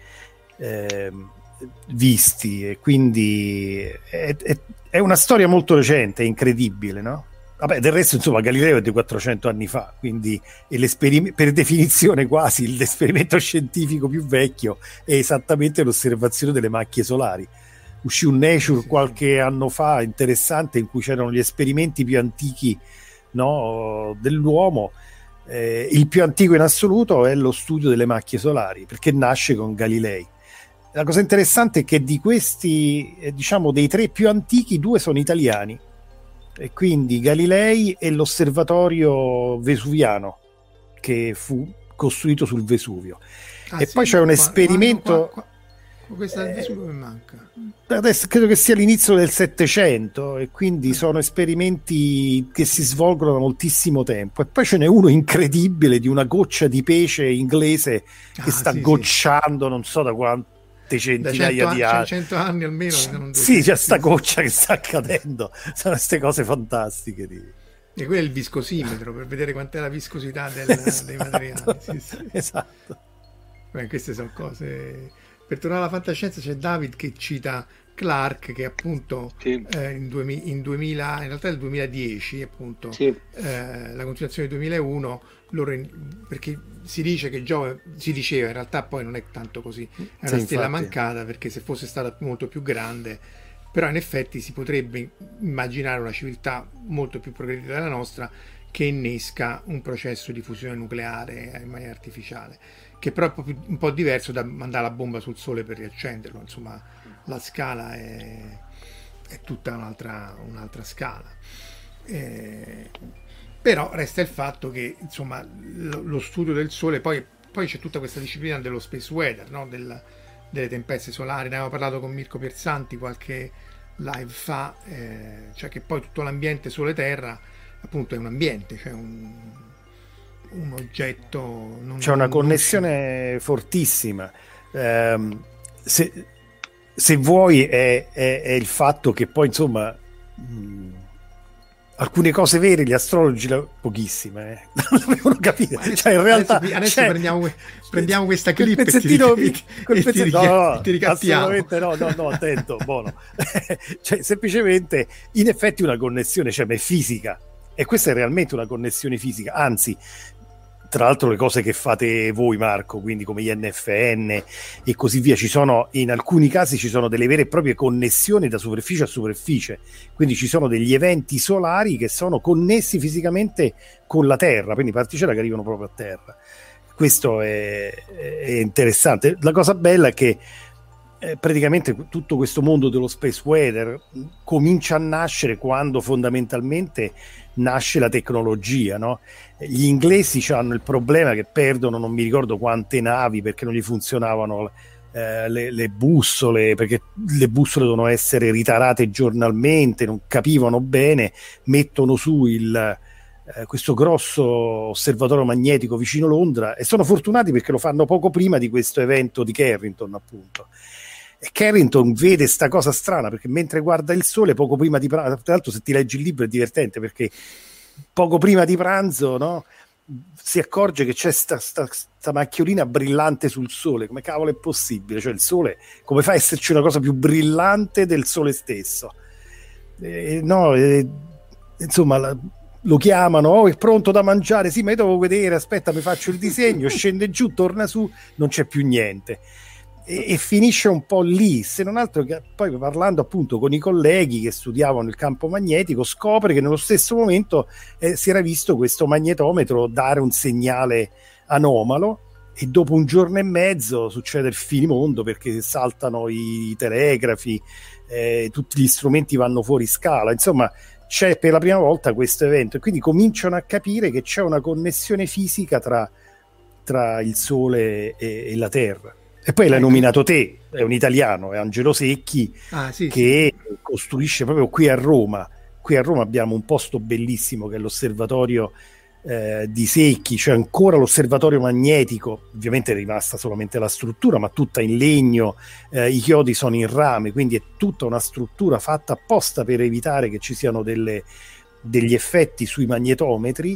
visti, e quindi è una storia molto recente, è incredibile, no? Vabbè, del resto insomma Galileo è di 400 anni fa, quindi per definizione quasi l'esperimento scientifico più vecchio è esattamente l'osservazione delle macchie solari. Uscì un Nature qualche anno fa interessante, in cui c'erano gli esperimenti più antichi, no, dell'uomo. Il più antico in assoluto è lo studio delle macchie solari, perché nasce con Galilei. La cosa interessante è che di questi, diciamo, dei tre più antichi, 2 sono italiani, e quindi Galilei e l'osservatorio vesuviano, che fu costruito sul Vesuvio. Poi c'è un esperimento. Questa del Vesuvio che manca. Adesso credo che sia l'inizio del Settecento, e quindi sono esperimenti che si svolgono da moltissimo tempo. E poi ce n'è uno incredibile di una goccia di pesce inglese che sta gocciando, non so da quante centinaia di anni. 100 anni almeno. Sì, c'è sta goccia che sta accadendo. Sono queste cose fantastiche. E quello è il viscosimetro, per vedere quant'è la viscosità dei materiali. Esatto. Beh, queste sono cose. Per tornare alla fantascienza, c'è David che cita Clark, che appunto in 2000, in realtà è il 2010 appunto, la continuazione del 2001, perché si dice che Giove, si diceva, in realtà poi non è tanto così, è una stella mancata, perché se fosse stata molto più grande, però in effetti si potrebbe immaginare una civiltà molto più progredita della nostra, che innesca un processo di fusione nucleare in maniera artificiale, che però è un po' diverso da mandare la bomba sul Sole per riaccenderlo. Insomma, la scala è tutta un'altra scala. Però resta il fatto che insomma lo studio del Sole, poi c'è tutta questa disciplina dello space weather, no? Delle tempeste solari. Ne avevamo parlato con Mirko Piersanti qualche live fa, cioè che poi tutto l'ambiente Sole-Terra appunto è un ambiente, cioè un oggetto. C'è una connessione fortissima. Se vuoi è il fatto che poi insomma alcune cose vere gli astrologi pochissime non dovevano capire, cioè in realtà adesso prendiamo questa clip e ti ricattiamo. Assolutamente no, attento, buono. Cioè semplicemente in effetti una connessione c'è, ma è fisica, e questa è realmente una connessione fisica, anzi tra l'altro le cose che fate voi, Marco, quindi come gli NFN e così via, ci sono, in alcuni casi ci sono delle vere e proprie connessioni da superficie a superficie, quindi ci sono degli eventi solari che sono connessi fisicamente con la Terra, quindi particelle che arrivano proprio a Terra. Questo è interessante. La cosa bella è che praticamente tutto questo mondo dello space weather comincia a nascere quando fondamentalmente nasce la tecnologia, no? Gli inglesi hanno il problema che perdono non mi ricordo quante navi perché non gli funzionavano le bussole, perché le bussole devono essere ritarate giornalmente, non capivano bene, mettono su questo grosso osservatorio magnetico vicino Londra, e sono fortunati perché lo fanno poco prima di questo evento di Carrington, appunto. E Carrington vede sta cosa strana perché mentre guarda il sole poco prima di pranzo, tra l'altro se ti leggi il libro è divertente perché poco prima di pranzo, no, si accorge che c'è sta macchiolina brillante sul sole. Come cavolo è possibile? Cioè il sole, come fa a esserci una cosa più brillante del sole stesso? Insomma lo chiamano, oh, è pronto da mangiare, sì, ma io devo vedere, aspetta, mi faccio il disegno, scende giù, torna su, non c'è più niente. E finisce un po' lì, se non altro che poi parlando appunto con i colleghi che studiavano il campo magnetico scopre che nello stesso momento si era visto questo magnetometro dare un segnale anomalo, e dopo un giorno e mezzo succede il finimondo perché saltano i telegrafi, tutti gli strumenti vanno fuori scala, insomma c'è per la prima volta questo evento, e quindi cominciano a capire che c'è una connessione fisica tra il Sole e la Terra. E poi l'hai nominato te, è un italiano, è Angelo Secchi, che costruisce proprio qui a Roma. Qui a Roma abbiamo un posto bellissimo che è l'osservatorio di Secchi, cioè ancora l'osservatorio magnetico, ovviamente è rimasta solamente la struttura, ma tutta in legno, i chiodi sono in rame, quindi è tutta una struttura fatta apposta per evitare che ci siano degli effetti sui magnetometri,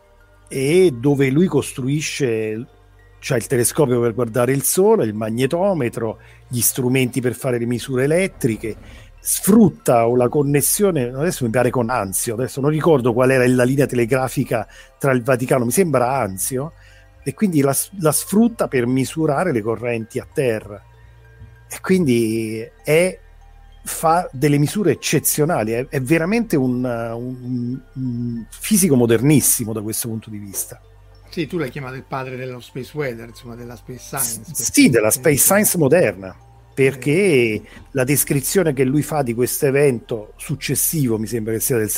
e dove lui costruisce, c'ha il telescopio per guardare il sole, il magnetometro, gli strumenti per fare le misure elettriche, sfrutta la connessione, adesso mi pare con Anzio, adesso non ricordo qual era la linea telegrafica tra il Vaticano, mi sembra Anzio, e quindi la sfrutta per misurare le correnti a terra, e quindi fa delle misure eccezionali, è veramente un fisico modernissimo da questo punto di vista. Sì, tu l'hai chiamato il padre dello space weather, insomma, della space science. Sì, della space science moderna, perché la descrizione che lui fa di questo evento successivo, mi sembra che sia del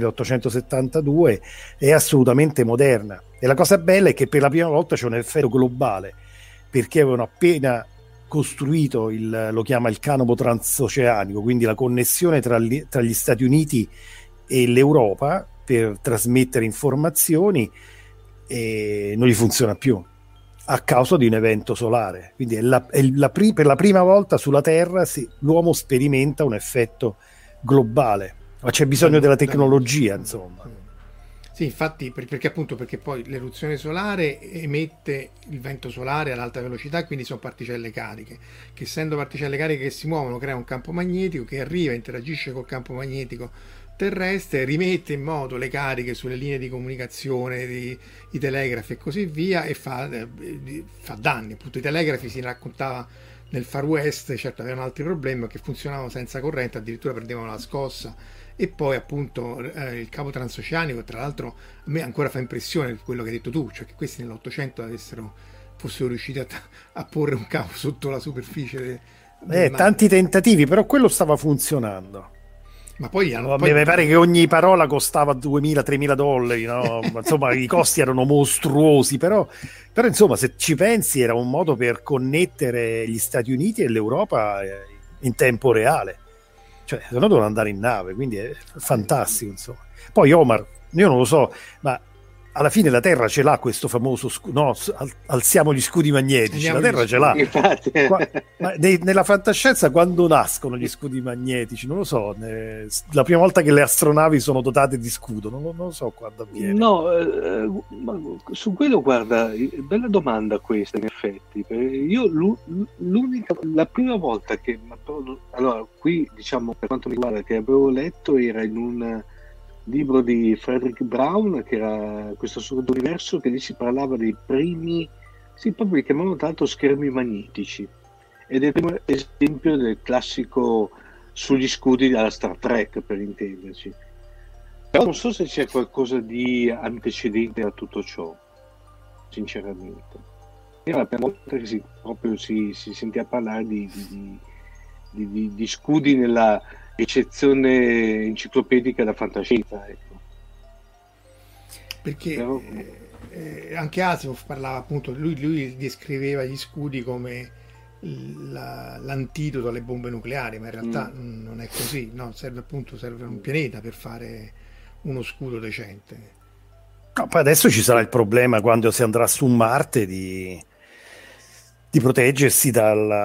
1872, è assolutamente moderna. E la cosa bella è che per la prima volta c'è un effetto globale, perché avevano appena costruito lo chiama il canopo transoceanico, quindi la connessione tra gli Stati Uniti e l'Europa per trasmettere informazioni, e non gli funziona più a causa di un evento solare. Quindi per la prima volta sulla Terra l'uomo sperimenta un effetto globale, ma c'è bisogno della tecnologia, insomma. Sì, infatti, perché poi l'eruzione solare emette il vento solare ad alta velocità, quindi sono particelle cariche, che essendo particelle cariche che si muovono crea un campo magnetico che arriva, interagisce col campo magnetico terrestre, rimette in moto le cariche sulle linee di comunicazione, i telegrafi e così via, e fa danni. Appunto, i telegrafi, si raccontava nel Far West, certo avevano altri problemi, che funzionavano senza corrente, addirittura perdevano la scossa. E poi appunto il cavo transoceanico, tra l'altro a me ancora fa impressione quello che hai detto tu, cioè che questi nell'Ottocento fossero riusciti a porre un cavo sotto la superficie del mare. Tanti tentativi, però quello stava funzionando. Ma poi mi pare che ogni parola costava $2.000-3.000, no? Insomma i costi erano mostruosi, però insomma se ci pensi era un modo per connettere gli Stati Uniti e l'Europa in tempo reale, cioè se no dovevano andare in nave, quindi è fantastico, insomma. Poi Omar, io non lo so, ma alla fine la Terra ce l'ha questo famoso alziamo gli scudi magnetici, la Terra ce l'ha. Nella fantascienza, quando nascono gli scudi magnetici, non lo so, la prima volta che le astronavi sono dotate di scudo, non lo so quando avviene. Ma su quello, guarda, bella domanda questa, in effetti. Io la prima volta che, allora, qui diciamo, per quanto mi riguarda, che avevo letto era in un libro di Frederick Brown, che era questo assurdo universo, che lì si parlava dei primi, proprio li chiamavano tanto schermi magnetici, ed è il primo esempio del classico sugli scudi alla Star Trek, per intenderci. Però non so se c'è qualcosa di antecedente a tutto ciò, sinceramente. Era la prima volta che si sentiva parlare di scudi nella eccezione enciclopedica da fantascienza, ecco. Perché anche Asimov parlava, appunto, lui descriveva gli scudi come l'antidoto alle bombe nucleari, ma in realtà non è così, no? Serve un pianeta per fare uno scudo decente. No, poi adesso ci sarà il problema, quando si andrà su Marte, di proteggersi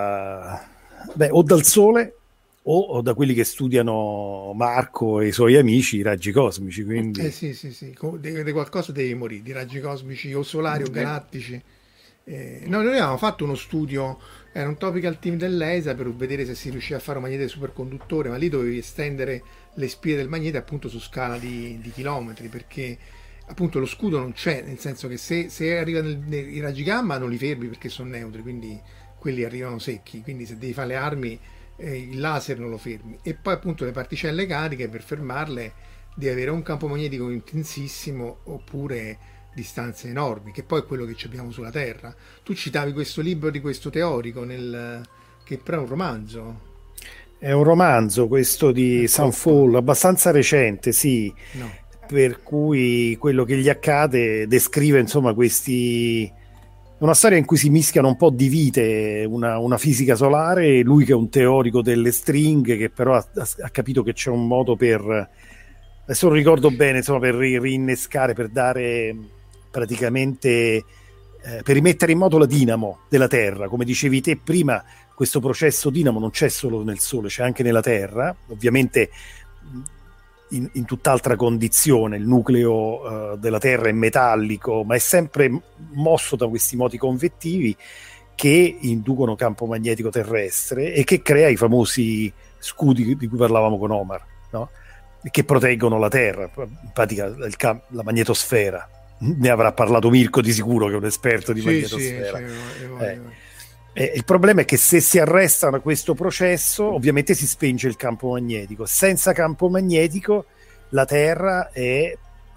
o dal Sole o da quelli che studiano Marco e i suoi amici, i raggi cosmici. Quindi sì, di qualcosa devi morire, di raggi cosmici o solari o galattici. Noi avevamo fatto uno studio, era un topical team dell'ESA, per vedere se si riusciva a fare un magnete superconduttore, ma lì dovevi estendere le spie del magnete appunto su scala di chilometri, perché appunto lo scudo non c'è, nel senso che se arrivano i raggi gamma non li fermi perché sono neutri, quindi quelli arrivano secchi, quindi se devi fare le armi il laser non lo fermi. E poi appunto le particelle cariche, per fermarle devi avere un campo magnetico intensissimo oppure distanze enormi, che poi è quello che abbiamo sulla Terra. Tu citavi questo libro di questo teorico, che però è un romanzo. È un romanzo questo di Sunfall, abbastanza recente, sì. No. Per cui quello che gli accade descrive, insomma, una storia in cui si mischiano un po' di vite, una fisica solare, lui che è un teorico delle stringhe, che però ha capito che c'è un modo per, adesso non ricordo bene, insomma, per rinnescare, per dare praticamente per rimettere in moto la dinamo della Terra. Come dicevi te prima, questo processo dinamo non c'è solo nel Sole, c'è anche nella Terra, ovviamente in tutt'altra condizione. Il nucleo della Terra è metallico, ma è sempre mosso da questi moti convettivi che inducono campo magnetico terrestre e che crea i famosi scudi di cui parlavamo con Omar, no? Che proteggono la Terra, in pratica la magnetosfera. Ne avrà parlato Mirko di sicuro, che è un esperto di magnetosfera. Il problema è che se si arresta questo processo, ovviamente si spenge il campo magnetico. Senza campo magnetico la Terra è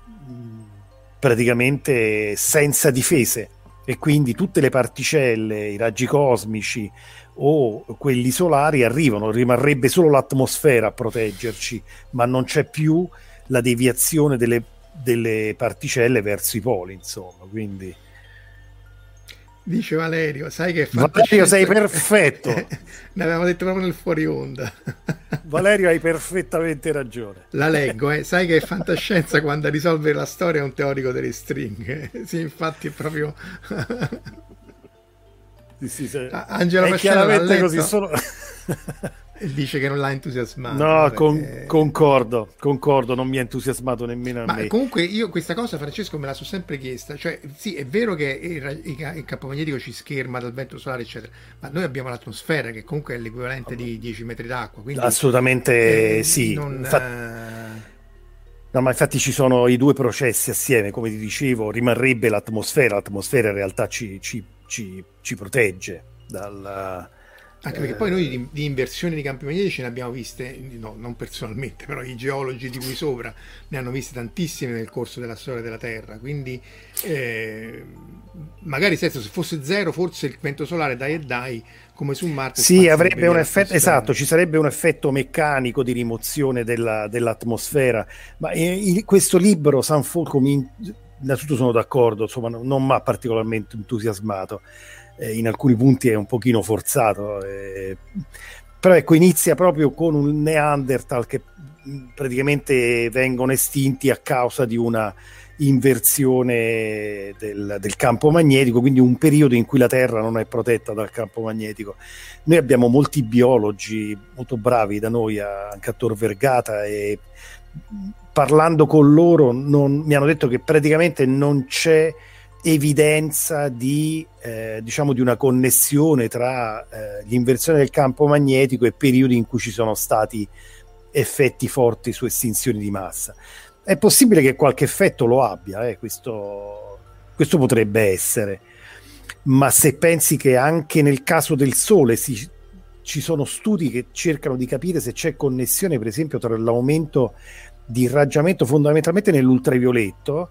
praticamente senza difese, e quindi tutte le particelle, i raggi cosmici o quelli solari arrivano, rimarrebbe solo l'atmosfera a proteggerci, ma non c'è più la deviazione delle particelle verso i poli, insomma. Quindi dice Valerio, sai che Valerio, sei perfetto. Ne avevamo detto proprio nel fuori onda. Valerio, hai perfettamente ragione. La leggo, sai che è fantascienza quando a risolvere la storia è un teorico delle stringhe. Sì, infatti è proprio sì, Angelo è chiaramente così, solo dice che non l'ha entusiasmato. No, concordo, non mi ha entusiasmato nemmeno a me. Ma comunque io questa cosa, Francesco, me la sono sempre chiesta. Cioè, sì, è vero che il campo magnetico ci scherma dal vento solare, eccetera, ma noi abbiamo l'atmosfera che comunque è l'equivalente di 10 metri d'acqua. Quindi, assolutamente sì. No, ma infatti ci sono i due processi assieme, come ti dicevo, rimarrebbe l'atmosfera in realtà ci protegge dal... Anche perché poi noi di inversioni di campi magnetici ne abbiamo viste, no, non personalmente, però i geologi di qui sopra ne hanno viste tantissime nel corso della storia della Terra, quindi magari se fosse zero, forse il vento solare dai come su Marte. Sì, avrebbe un effetto, esatto, ci sarebbe un effetto meccanico di rimozione dell'atmosfera, ma questo libro, Sunfall, innanzitutto sono d'accordo, insomma, non mi ha particolarmente entusiasmato. In alcuni punti è un pochino forzato, però ecco, inizia proprio con un Neanderthal che praticamente vengono estinti a causa di una inversione del campo magnetico, quindi un periodo in cui la Terra non è protetta dal campo magnetico. Noi abbiamo molti biologi molto bravi da noi, anche a Tor Vergata, e parlando con loro mi hanno detto che praticamente non c'è evidenza di una connessione tra l'inversione del campo magnetico e periodi in cui ci sono stati effetti forti su estinzioni di massa. È possibile che qualche effetto lo abbia, questo potrebbe essere, ma se pensi che anche nel caso del Sole ci sono studi che cercano di capire se c'è connessione, per esempio, tra l'aumento di irraggiamento fondamentalmente nell'ultravioletto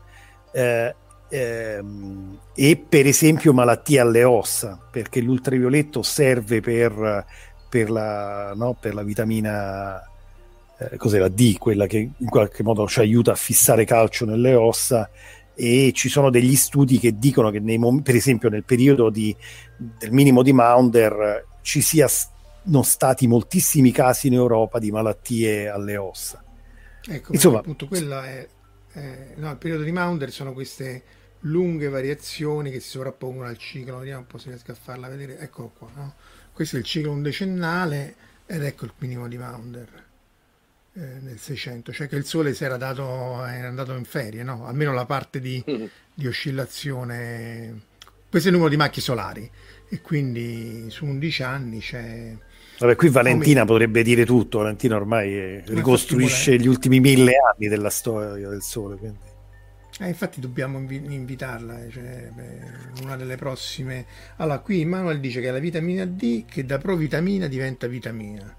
e per esempio malattie alle ossa, perché l'ultravioletto serve per la vitamina cos'è la D, quella che in qualche modo ci aiuta a fissare calcio nelle ossa, e ci sono degli studi che dicono che per esempio nel periodo del minimo di Maunder ci siano stati moltissimi casi in Europa di malattie alle ossa. Ecco, insomma, appunto quella è il periodo di Maunder sono queste lunghe variazioni che si sovrappongono al ciclo. Vediamo un po' se riesco a farla vedere. Eccolo qua, no? Questo è il ciclo undecennale ed ecco il minimo di Maunder nel 600, cioè che il Sole era andato in ferie, no? Almeno la parte di oscillazione. Questo è il numero di macchie solari e quindi su 11 anni c'è. Vabbè, qui Valentina potrebbe dire tutto. Valentina ormai ricostruisce gli ultimi 1000 anni della storia del Sole, quindi. Infatti dobbiamo invitarla, una delle prossime. Allora, qui Manuel dice che è la vitamina D che da provitamina diventa vitamina.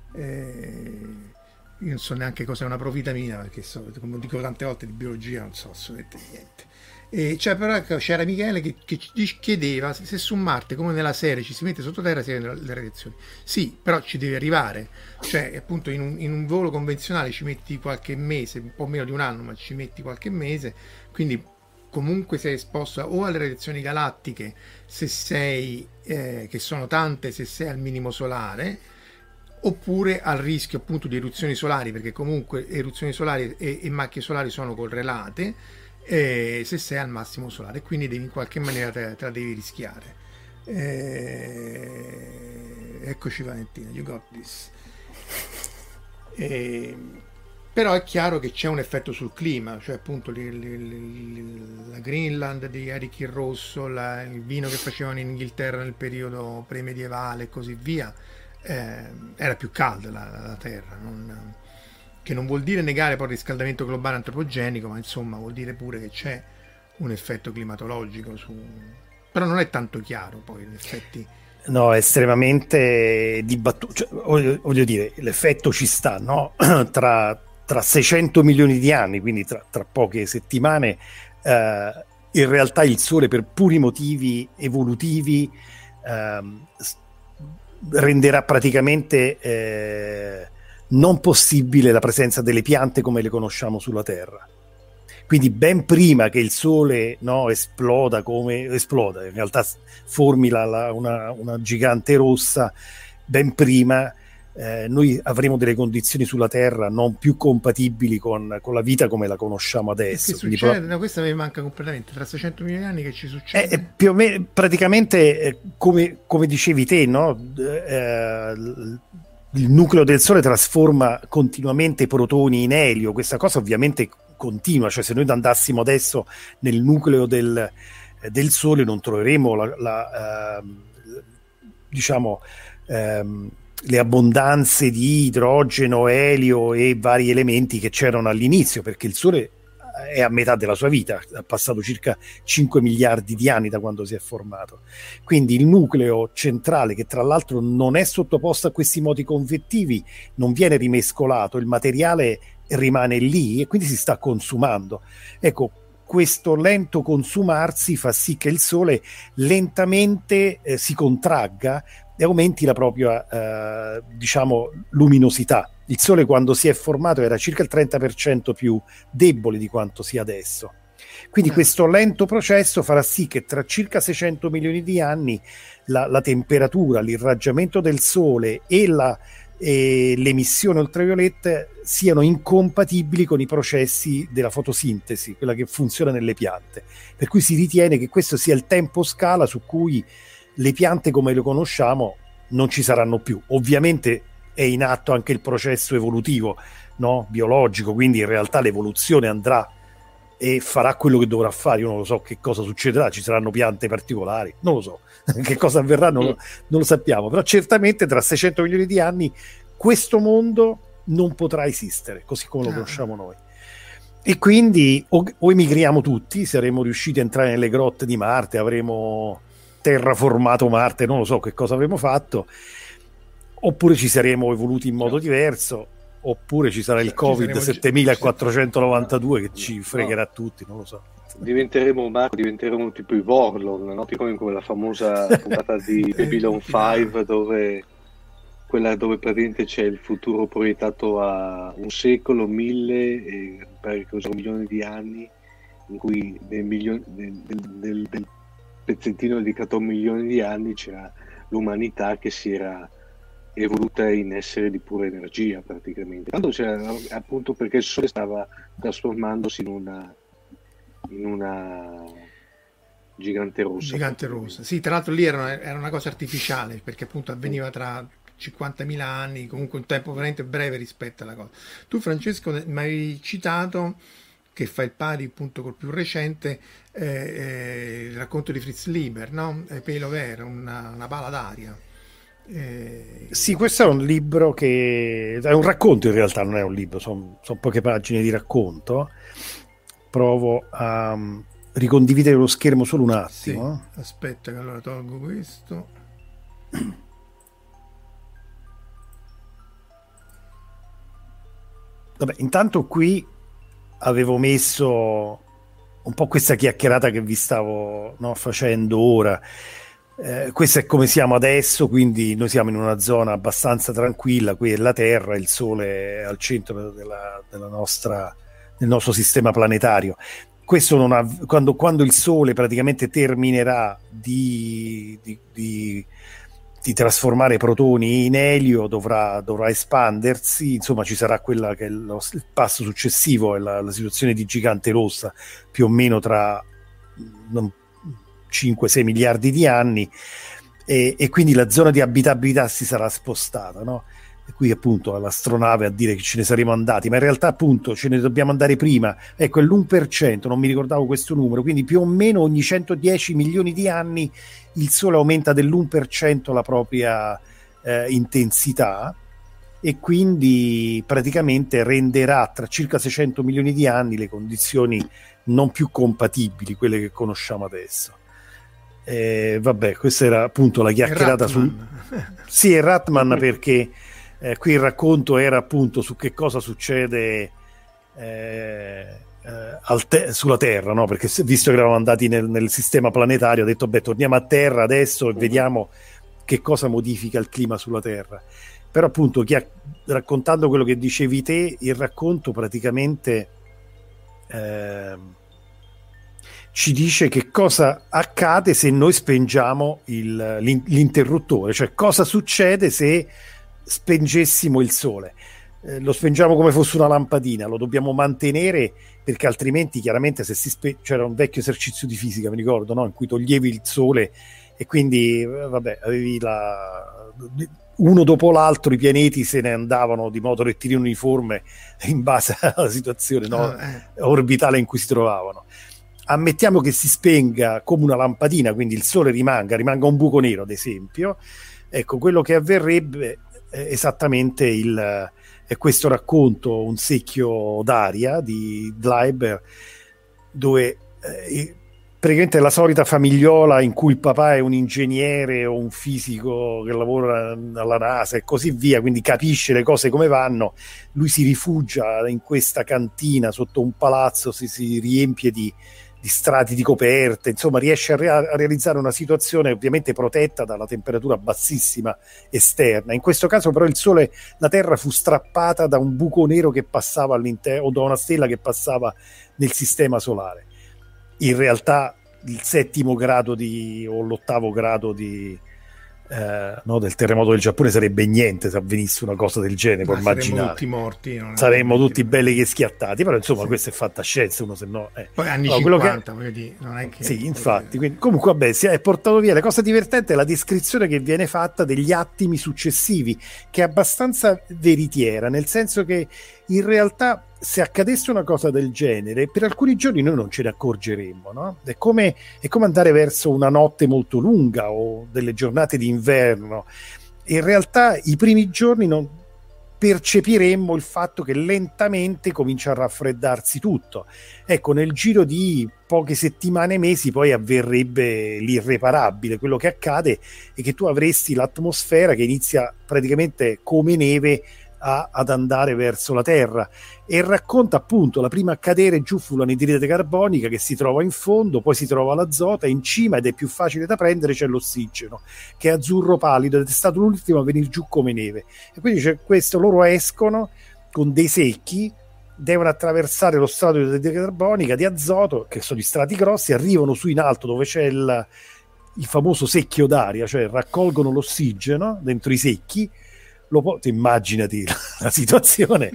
Io non so neanche cos'è una provitamina, perché come dico tante volte di biologia non so assolutamente niente. Però c'era Michele che chiedeva se su Marte, come nella serie, ci si mette sottoterra, si vedono le radiazioni. Sì, però ci deve arrivare, cioè appunto in un volo convenzionale ci metti qualche mese, un po' meno di un anno, ma ci metti qualche mese, quindi comunque sei esposto o alle radiazioni galattiche, se sei che sono tante, se sei al minimo solare, oppure al rischio appunto di eruzioni solari, perché comunque eruzioni solari e macchie solari sono correlate, se sei al massimo solare, quindi in qualche maniera te la devi rischiare. Eccoci Valentina, you got this. Però è chiaro che c'è un effetto sul clima, cioè appunto la Greenland di Eric il Rosso, il vino che facevano in Inghilterra nel periodo premedievale e così via, era più calda la Terra, che non vuol dire negare poi il riscaldamento globale antropogenico, ma insomma vuol dire pure che c'è un effetto climatologico però non è tanto chiaro poi in effetti. No, è estremamente dibattuto, cioè, voglio dire, l'effetto ci sta, no? tra 600 milioni di anni, quindi tra poche settimane, in realtà il Sole per puri motivi evolutivi renderà praticamente non possibile la presenza delle piante come le conosciamo sulla Terra. Quindi ben prima che il Sole esploda, in realtà formi una gigante rossa, ben prima noi avremo delle condizioni sulla Terra non più compatibili con la vita come la conosciamo adesso. Che succede? Questa mi manca completamente. Tra 600 milioni di anni che ci succede? Più o meno, praticamente, come dicevi te, no? Il nucleo del Sole trasforma continuamente protoni in elio. Questa cosa ovviamente continua, cioè se noi andassimo adesso nel nucleo del Sole non troveremo le abbondanze di idrogeno, elio e vari elementi che c'erano all'inizio, perché il Sole è a metà della sua vita, ha passato circa 5 miliardi di anni da quando si è formato. Quindi il nucleo centrale, che tra l'altro non è sottoposto a questi moti convettivi, non viene rimescolato, il materiale rimane lì e quindi si sta consumando. Ecco, questo lento consumarsi fa sì che il Sole lentamente si contragga e aumenti la propria luminosità. Il Sole quando si è formato era circa il 30% più debole di quanto sia adesso. Quindi questo lento processo farà sì che tra circa 600 milioni di anni la temperatura, l'irraggiamento del Sole e e le emissioni ultraviolette siano incompatibili con i processi della fotosintesi, quella che funziona nelle piante, per cui si ritiene che questo sia il tempo scala su cui le piante come le conosciamo non ci saranno più. Ovviamente è in atto anche il processo evolutivo, no? Biologico, quindi in realtà l'evoluzione andrà e farà quello che dovrà fare. Io non lo so che cosa succederà, ci saranno piante particolari, non lo so che cosa avverrà, non lo sappiamo, però certamente tra 600 milioni di anni questo mondo non potrà esistere così come lo conosciamo noi, e quindi o emigriamo tutti, saremo riusciti a entrare nelle grotte di Marte, avremo terraformato Marte, non lo so che cosa avremo fatto, oppure ci saremo evoluti in modo diverso, oppure ci sarà il Covid 7492 che ci fregherà tutti, non lo so. Diventeremo tipo i Warlord, no? Tipo in quella famosa puntata di Babylon 5 dove praticamente c'è il futuro proiettato a un secolo, 1000 e un milione di anni, in cui del pezzettino dedicato a 1 milione di anni c'era l'umanità che si era evoluta in essere di pura energia praticamente. Tanto c'era, appunto perché il Sole stava trasformandosi in una gigante rossa. Sì, tra l'altro lì era una cosa artificiale, perché appunto avveniva tra 50.000 anni, comunque un tempo veramente breve rispetto alla cosa. Tu, Francesco, mi hai citato che fa il pari appunto col più recente, il racconto di Fritz Lieber, no? Pelo Vero, una pala d'aria. Sì, questo è un libro che è un racconto, in realtà non è un libro, sono poche pagine di racconto. Provo a ricondividere lo schermo solo un attimo. Sì, aspetta che allora tolgo questo. Vabbè, intanto qui avevo messo un po' questa chiacchierata che vi stavo facendo ora. Questo è come siamo adesso, quindi noi siamo in una zona abbastanza tranquilla, qui è la Terra, il Sole è al centro del nostro sistema planetario. Questo non ha, quando il Sole praticamente terminerà di trasformare protoni in elio, dovrà espandersi, insomma ci sarà quella che è il passo successivo, è la situazione di gigante rossa, più o meno tra 5-6 miliardi di anni, e quindi la zona di abitabilità si sarà spostata, no? E qui appunto l'astronave a dire che ce ne saremo andati, ma in realtà appunto ce ne dobbiamo andare prima, ecco, è l'1%, non mi ricordavo questo numero, quindi più o meno ogni 110 milioni di anni il Sole aumenta dell'1% la propria intensità, e quindi praticamente renderà tra circa 600 milioni di anni le condizioni non più compatibili, quelle che conosciamo adesso. Vabbè, questa era appunto la chiacchierata sì, è Ratman perché qui il racconto era appunto su che cosa succede sulla Terra, no? Perché visto che eravamo andati nel sistema planetario, ho detto beh, torniamo a Terra adesso e vediamo che cosa modifica il clima sulla Terra. Però appunto raccontando quello che dicevi te, il racconto praticamente ci dice che cosa accade se noi spengiamo l'interruttore, cioè cosa succede se spengessimo il Sole. Lo spengiamo come fosse una lampadina, lo dobbiamo mantenere perché altrimenti chiaramente c'era un vecchio esercizio di fisica, mi ricordo, no? In cui toglievi il Sole e quindi vabbè, avevi uno dopo l'altro i pianeti se ne andavano di modo rettilineo uniforme in base alla situazione, no? Orbitale in cui si trovavano. Ammettiamo che si spenga come una lampadina, quindi il Sole rimanga un buco nero ad esempio, ecco, quello che avverrebbe è esattamente è questo racconto, Un secchio d'aria di Leiber, dove praticamente è la solita famigliola in cui il papà è un ingegnere o un fisico che lavora alla NASA e così via, quindi capisce le cose come vanno. Lui si rifugia in questa cantina sotto un palazzo, si riempie di strati di coperte, insomma riesce a realizzare una situazione ovviamente protetta dalla temperatura bassissima esterna. In questo caso però la Terra fu strappata da un buco nero che passava all'interno, o da una stella che passava nel sistema solare. In realtà il 7° grado o l'8° grado di no, del terremoto del Giappone sarebbe niente se avvenisse una cosa del genere, può immaginare. Saremmo tutti morti. Saremmo tutti belli che schiattati, però insomma questa è fantascienza, uno se no... Poi anni 50, voglio dire, non è che... Sì, infatti, quindi, comunque vabbè, si è portato via. La cosa divertente è la descrizione che viene fatta degli attimi successivi, che è abbastanza veritiera, nel senso che in realtà se accadesse una cosa del genere, per alcuni giorni noi non ce ne accorgeremmo, no? È come andare verso una notte molto lunga o delle giornate d'inverno. In realtà i primi giorni non percepiremmo il fatto che lentamente comincia a raffreddarsi tutto. Ecco, nel giro di poche settimane, mesi, poi avverrebbe l'irreparabile. Quello che accade è che tu avresti l'atmosfera che inizia praticamente come neve ad andare verso la Terra, e racconta appunto la prima a cadere giù fu l'anidride carbonica, che si trova in fondo, poi si trova l'azoto, e in cima, ed è più facile da prendere, c'è l'ossigeno che è azzurro pallido ed è stato l'ultimo a venire giù come neve. E quindi c'è questo, loro escono con dei secchi, devono attraversare lo strato di anidride carbonica, di azoto, che sono gli strati grossi, arrivano su in alto dove c'è il famoso secchio d'aria, cioè raccolgono l'ossigeno dentro i secchi. Immaginati la situazione,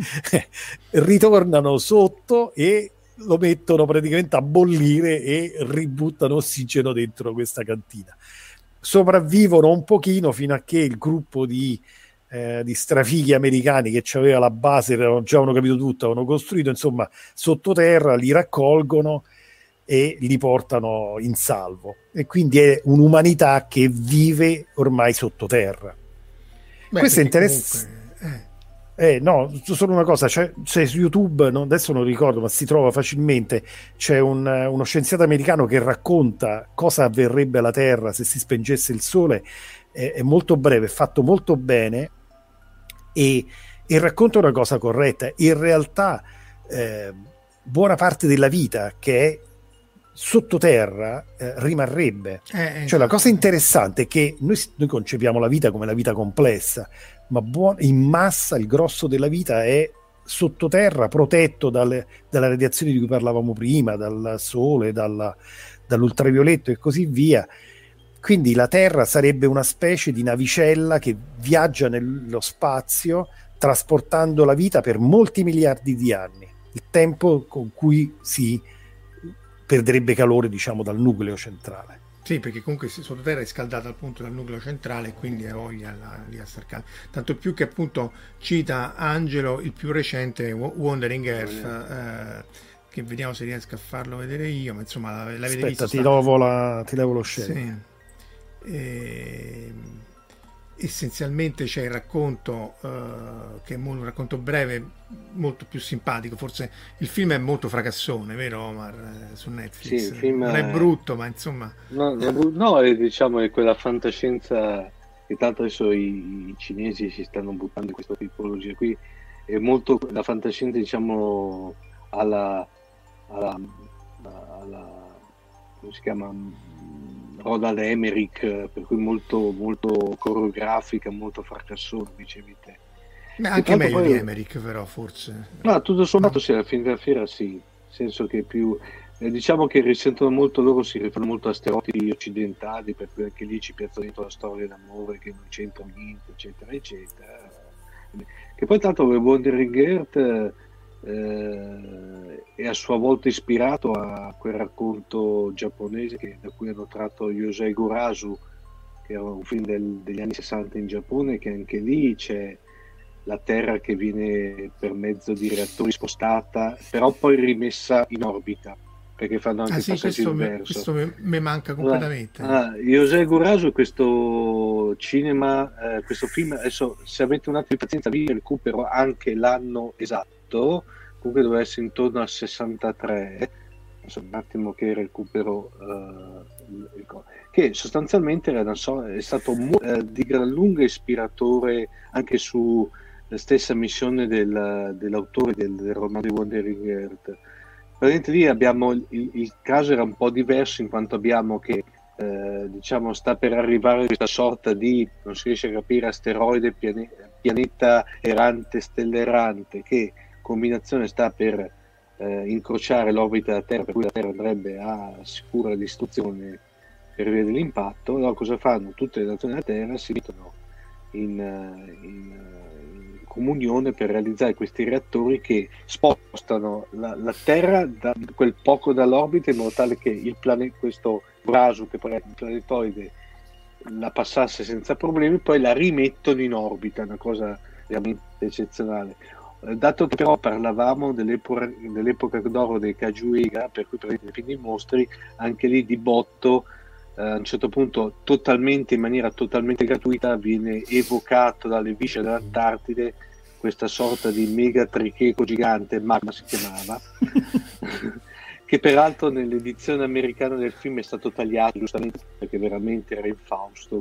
ritornano sotto e lo mettono praticamente a bollire e ributtano ossigeno dentro questa cantina. Sopravvivono un pochino fino a che il gruppo di strafighi americani che c'aveva la base, già hanno capito tutto, avevano costruito insomma sottoterra, li raccolgono e li portano in salvo, e quindi è un'umanità che vive ormai sottoterra. Questo è interessante. No, solo una cosa, c'è su YouTube, no? Adesso non ricordo, ma si trova facilmente, c'è uno scienziato americano che racconta cosa avverrebbe alla Terra se si spengesse il Sole. È molto breve, è fatto molto bene e racconta una cosa corretta. In realtà buona parte della vita che è sottoterra rimarrebbe. Cioè la cosa interessante è che noi concepiamo la vita come la vita complessa, ma in massa il grosso della vita è sottoterra, protetto dalle radiazioni di cui parlavamo prima, dal sole, dall'ultravioletto e così via. Quindi la Terra sarebbe una specie di navicella che viaggia nello spazio trasportando la vita per molti miliardi di anni, il tempo con cui si perderebbe calore, diciamo, dal nucleo centrale. Sì, perché comunque sottoterra è scaldata appunto dal nucleo centrale, quindi ha voglia lì a star caldo. Tanto più che appunto cita Angelo il più recente Wandering Earth, che vediamo se riesco a farlo vedere io, ma insomma l'avete visto? Ti levo lo scena. Sì. Essenzialmente c'è il racconto che è un racconto breve, molto più simpatico. Forse il film è molto fracassone, vero Omar, su Netflix? Sì, il film non è brutto, ma insomma no, diciamo è quella fantascienza che tanto adesso i cinesi si stanno buttando in questa tipologia qui, è molto la fantascienza, diciamo, alla come si chiama, Roland Emmerich, per cui molto, molto coreografica, molto fracassone, dicevi te. Ma anche meglio di Emmerich, però, forse. No, tutto sommato sì, alla fine della fiera sì, nel senso che più diciamo che risentono molto, loro si rifanno molto a stereotipi occidentali, per cui anche lì ci piazzano dentro la storia d'amore che non c'entra niente, eccetera, eccetera. Che poi tanto Wandering Earth è a sua volta ispirato a quel racconto giapponese da cui hanno tratto Yosei Gurasu, che era un film degli anni 60 in Giappone, che anche lì c'è la Terra che viene per mezzo di reattori spostata, però poi rimessa in orbita, perché fanno anche il passaggio inverso. Questo mi manca completamente. Yosei Gurasu, questo cinema, questo film, adesso se avete un attimo di pazienza vi recupero anche l'anno esatto, comunque doveva essere intorno al 63, adesso un attimo che recupero che sostanzialmente è stato di gran lunga ispiratore anche su la stessa missione dell'autore del romanzo di Wandering Earth. Praticamente lì abbiamo il caso era un po' diverso, in quanto abbiamo che diciamo sta per arrivare questa sorta di, non si riesce a capire, asteroide, pianeta errante, stella errante, che combinazione sta per incrociare l'orbita della Terra, per cui la Terra andrebbe a sicura distruzione per via dell'impatto. Allora cosa fanno? Tutte le nazioni della Terra si mettono in comunione per realizzare questi reattori che spostano la Terra quel poco dall'orbita, in modo tale che questo Brasu, che poi è il planetoide, la passasse senza problemi, poi la rimettono in orbita, una veramente eccezionale. Dato che però parlavamo dell'epoca d'oro dei Kajuega, per cui prendete film di mostri, anche lì di botto a un certo punto in maniera totalmente gratuita viene evocato dalle viscere dell'Antartide questa sorta di mega tricheco gigante, magma si chiamava, che peraltro nell'edizione americana del film è stato tagliato giustamente perché veramente era infausto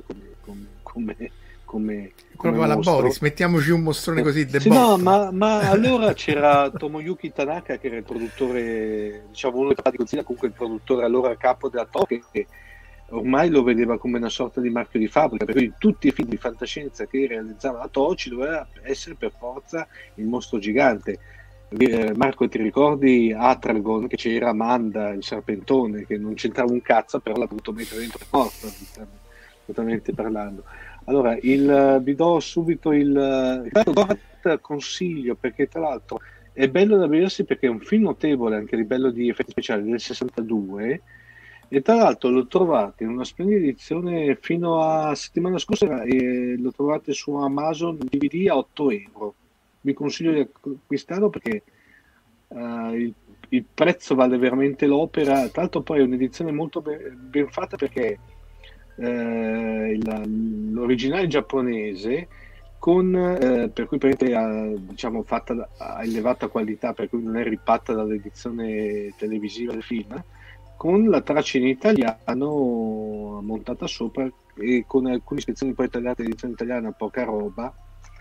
come proprio alla mostro. Boris, mettiamoci un mostrone così sì, no, ma allora c'era Tomoyuki Tanaka, che era il produttore, diciamo uno dei padri di Godzilla, comunque il produttore allora a capo della Toho, che ormai lo vedeva come una sorta di marchio di fabbrica, per cui tutti i film di fantascienza che realizzava la Toho ci doveva essere per forza il mostro gigante. Marco, ti ricordi Atragon, che c'era Amanda, il serpentone, che non c'entrava un cazzo, però l'ha dovuto mettere dentro per forza, totalmente parlando. Allora, vi do subito il consiglio, perché tra l'altro è bello da vedersi, perché è un film notevole anche a livello di effetti speciali, del 62, e tra l'altro lo trovate in una splendida edizione fino a settimana scorsa, e lo trovate su Amazon DVD a 8 euro. Vi consiglio di acquistarlo perché il prezzo vale veramente l'opera. Tra l'altro poi è un'edizione molto ben fatta, perché l'originale giapponese per cui diciamo fatta a elevata qualità, per cui non è ripatta dall'edizione televisiva del film, con la traccia in italiano montata sopra e con alcune sezioni poi tagliate in edizione italiana, poca roba,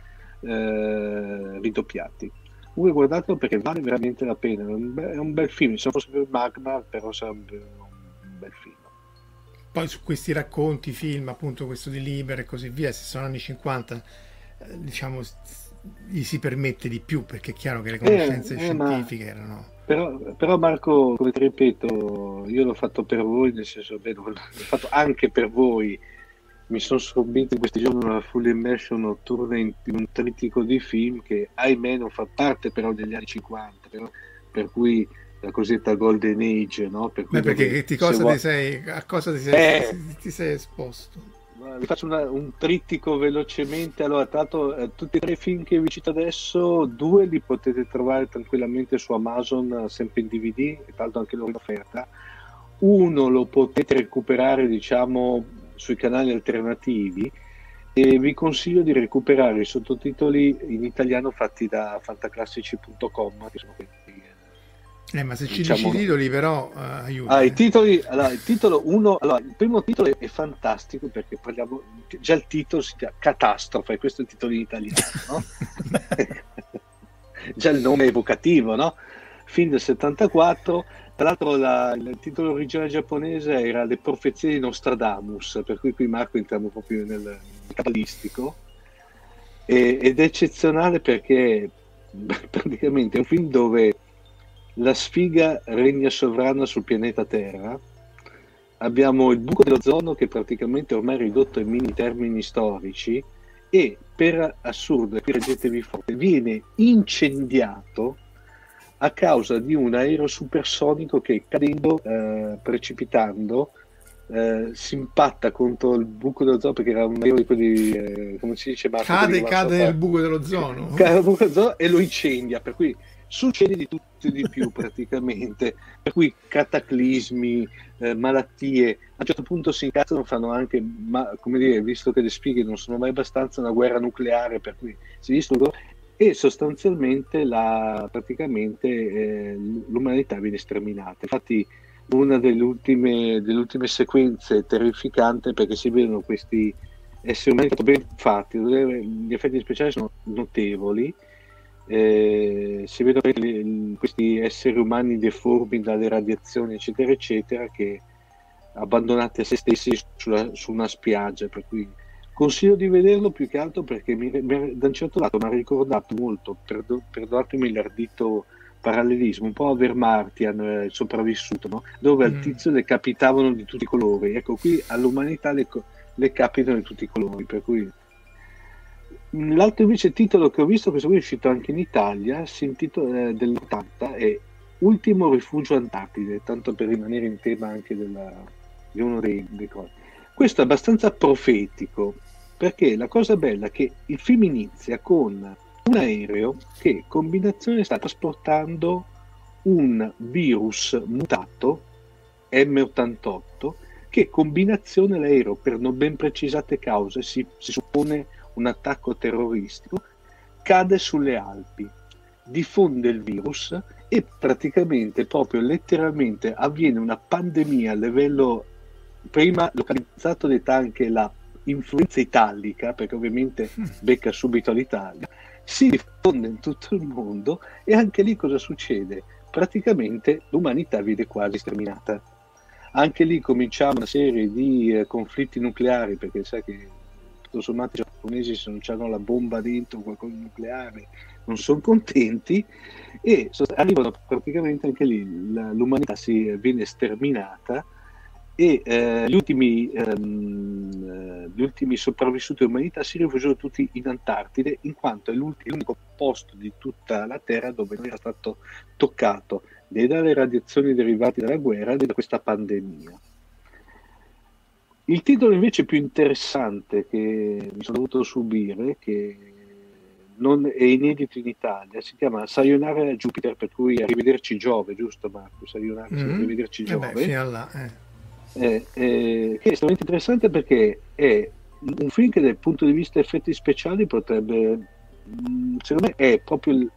ridoppiati. Guardatelo perché vale veramente la pena, è un bel film, se fosse per magma però sarebbe un bel film. Poi su questi racconti, film, appunto questo di Liber e così via, se sono anni 50, diciamo, gli si permette di più, perché è chiaro che le conoscenze scientifiche erano... Però Marco, come ti ripeto, io l'ho fatto per voi, nel senso, l'ho fatto anche per voi. Mi sono sorbito in questi giorni una full immersion notturna in un trittico di film che, ahimè, non fa parte però degli anni 50, per cui la cosiddetta Golden Age, no? Perché a cosa ti sei esposto? Vi faccio un trittico velocemente. Allora, tra l'altro, tutti e tre i film che vi cito adesso, 2 li potete trovare tranquillamente su Amazon, sempre in DVD, e tra l'altro anche loro in offerta. Uno lo potete recuperare, diciamo, sui canali alternativi, e vi consiglio di recuperare i sottotitoli in italiano fatti da fantaclassici.com, che sono quelli, ma se ci dici i titoli però aiuta. Il titolo 1, il primo titolo è fantastico, perché parliamo, già il titolo si chiama Catastrofe, questo è il titolo in italiano, no? Già il nome è evocativo, no? Film del 74. Tra l'altro il titolo originale giapponese era Le profezie di Nostradamus, per cui qui Marco entriamo proprio nel cabalistico, ed è eccezionale perché praticamente è un film dove la sfiga regna sovrana sul pianeta Terra. Abbiamo il buco dell'ozono che praticamente ormai è ridotto ai mini termini storici, e per assurdo, e qui reggetevi forte, viene incendiato a causa di un aereo supersonico che, cadendo, precipitando, si impatta contro il buco dell'ozono, perché era un aereo di quelli, come si dice, cade nel buco dell'ozono, e lo incendia, per cui succede di tutto e di più praticamente, per cui cataclismi, malattie. A un certo punto si incazzano, fanno anche, come dire, visto che le spighe non sono mai abbastanza, una guerra nucleare, per cui si distruggono, e sostanzialmente l'umanità viene sterminata. Infatti una delle ultime sequenze è terrificante, perché si vedono questi esseri umani ben fatti, gli effetti speciali sono notevoli. Si vedono questi esseri umani deformi dalle radiazioni eccetera eccetera, che abbandonati a se stessi su una spiaggia, per cui consiglio di vederlo, più che altro perché da un certo lato mi ha ricordato molto, perdonatemi l'ardito parallelismo, un po' Aver Martian, il sopravvissuto, no? Dove al tizio le capitavano di tutti i colori. Ecco, qui all'umanità le capitano di tutti i colori, per cui l'altro invece titolo che ho visto, questo qui è uscito anche in Italia, si intitola dell'80, è Ultimo rifugio Antartide, tanto per rimanere in tema anche di uno dei cose. Questo è abbastanza profetico, perché la cosa bella è che il film inizia con un aereo che combinazione sta trasportando un virus mutato M88, che combinazione l'aereo per non ben precisate cause si suppone un attacco terroristico, cade sulle Alpi, diffonde il virus e praticamente proprio letteralmente avviene una pandemia a livello prima localizzato anche la influenza italica, perché ovviamente becca subito l'Italia, si diffonde in tutto il mondo e anche lì cosa succede? Praticamente l'umanità viene quasi sterminata. Anche lì cominciamo una serie di conflitti nucleari, perché sai che tutto sommato i giapponesi, se non hanno la bomba dentro, qualcosa di nucleare, non sono contenti e arrivano praticamente anche lì, l'umanità viene sterminata e gli ultimi sopravvissuti dell'umanità si rifugiano tutti in Antartide, in quanto è l'unico posto di tutta la Terra dove non era stato toccato né dalle radiazioni derivate dalla guerra né da questa pandemia. Il titolo invece più interessante che mi sono dovuto subire, che non è inedito in Italia, si chiama Sayonara Jupiter, per cui arrivederci Giove, giusto Marco? Sayonara, arrivederci Giove. Fino a là, che è estremamente interessante perché è un film che dal punto di vista effetti speciali potrebbe, secondo me è proprio il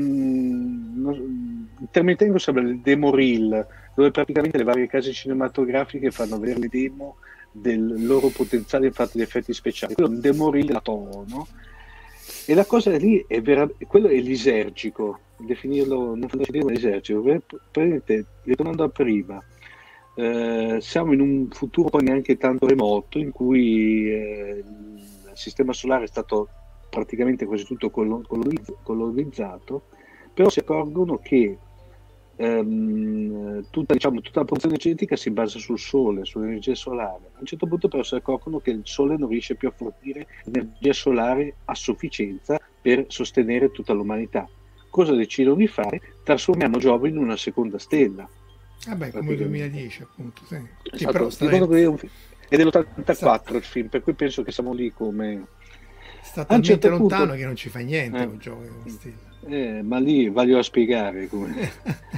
termine tecnico sembra il demo reel, dove praticamente le varie case cinematografiche fanno vedere le demo del loro potenziale infatti di effetti speciali. Quello è un demo reel della Tono e la cosa lì è quello è lisergico, definirlo non definirlo lisergico, ritornando a prima. Siamo in un futuro poi neanche tanto remoto in cui il sistema solare è stato praticamente quasi tutto colonizzato, però si accorgono che tutta la produzione genetica si basa sul sole, sull'energia solare. A un certo punto però si accorgono che il sole non riesce più a fornire energia solare a sufficienza per sostenere tutta l'umanità. Cosa decidono di fare? Trasformiamo Giove in una seconda stella. Vabbè, come il 2010 appunto, sì. Esatto, è dell'84 il film, per cui penso che siamo lì come... Sta talmente lontano che non ci fa niente con Giove. Ma lì voglio a spiegare come...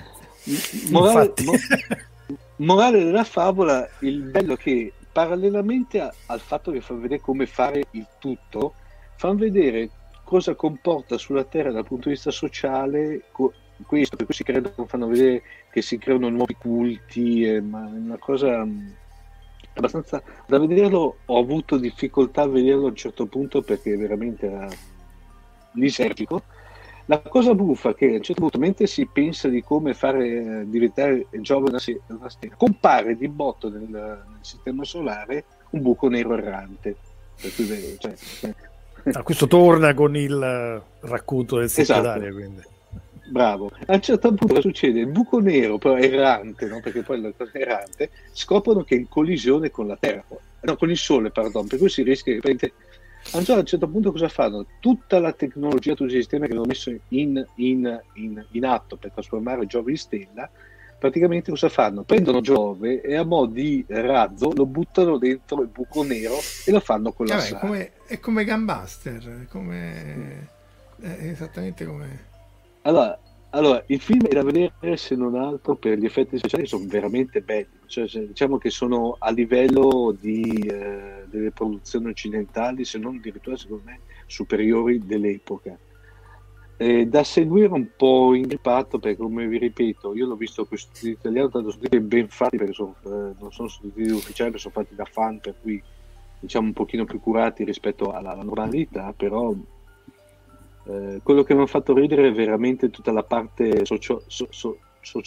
morale della favola, il bello che parallelamente al fatto che fa vedere come fare il tutto, fanno vedere cosa comporta sulla Terra dal punto di vista sociale questo, per cui fanno vedere che si creano nuovi culti, ma è una cosa abbastanza da vederlo. Ho avuto difficoltà a vederlo a un certo punto perché veramente era lisergico. La cosa buffa è che a un certo punto, mentre si pensa di come fare diventare Giove una stella, compare di botto nel sistema solare un buco nero errante, per cui, questo torna con il racconto del segretario, esatto. Quindi. Bravo. A un certo punto cosa succede? Il buco nero, però errante, no? Perché poi la cosa errante, scoprono che è in collisione con la Terra, no, con il Sole, pardon, per cui si rischia che a un certo punto cosa fanno? Tutta la tecnologia, tutto il sistema che hanno messo in atto per trasformare Giove in stella, praticamente cosa fanno? Prendono Giove e a mo' di razzo lo buttano dentro il buco nero e lo fanno collassare. È come Gunbuster, è esattamente come... Allora, il film è da vedere se non altro per gli effetti speciali, sono veramente belli, diciamo che sono a livello delle produzioni occidentali, se non addirittura secondo me superiori dell'epoca. Da seguire un po' ingrippato perché, come vi ripeto, io l'ho visto con sottotitoli italiani, tanto sottotitoli ben fatti perché non sono sottotitoli ufficiali, sono fatti da fan, per cui diciamo un pochino più curati rispetto alla normalità, però quello che mi ha fatto ridere è veramente tutta la parte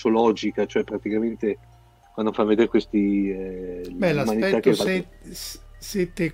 sociologica, cioè praticamente quando fa vedere questi l'aspetto Sette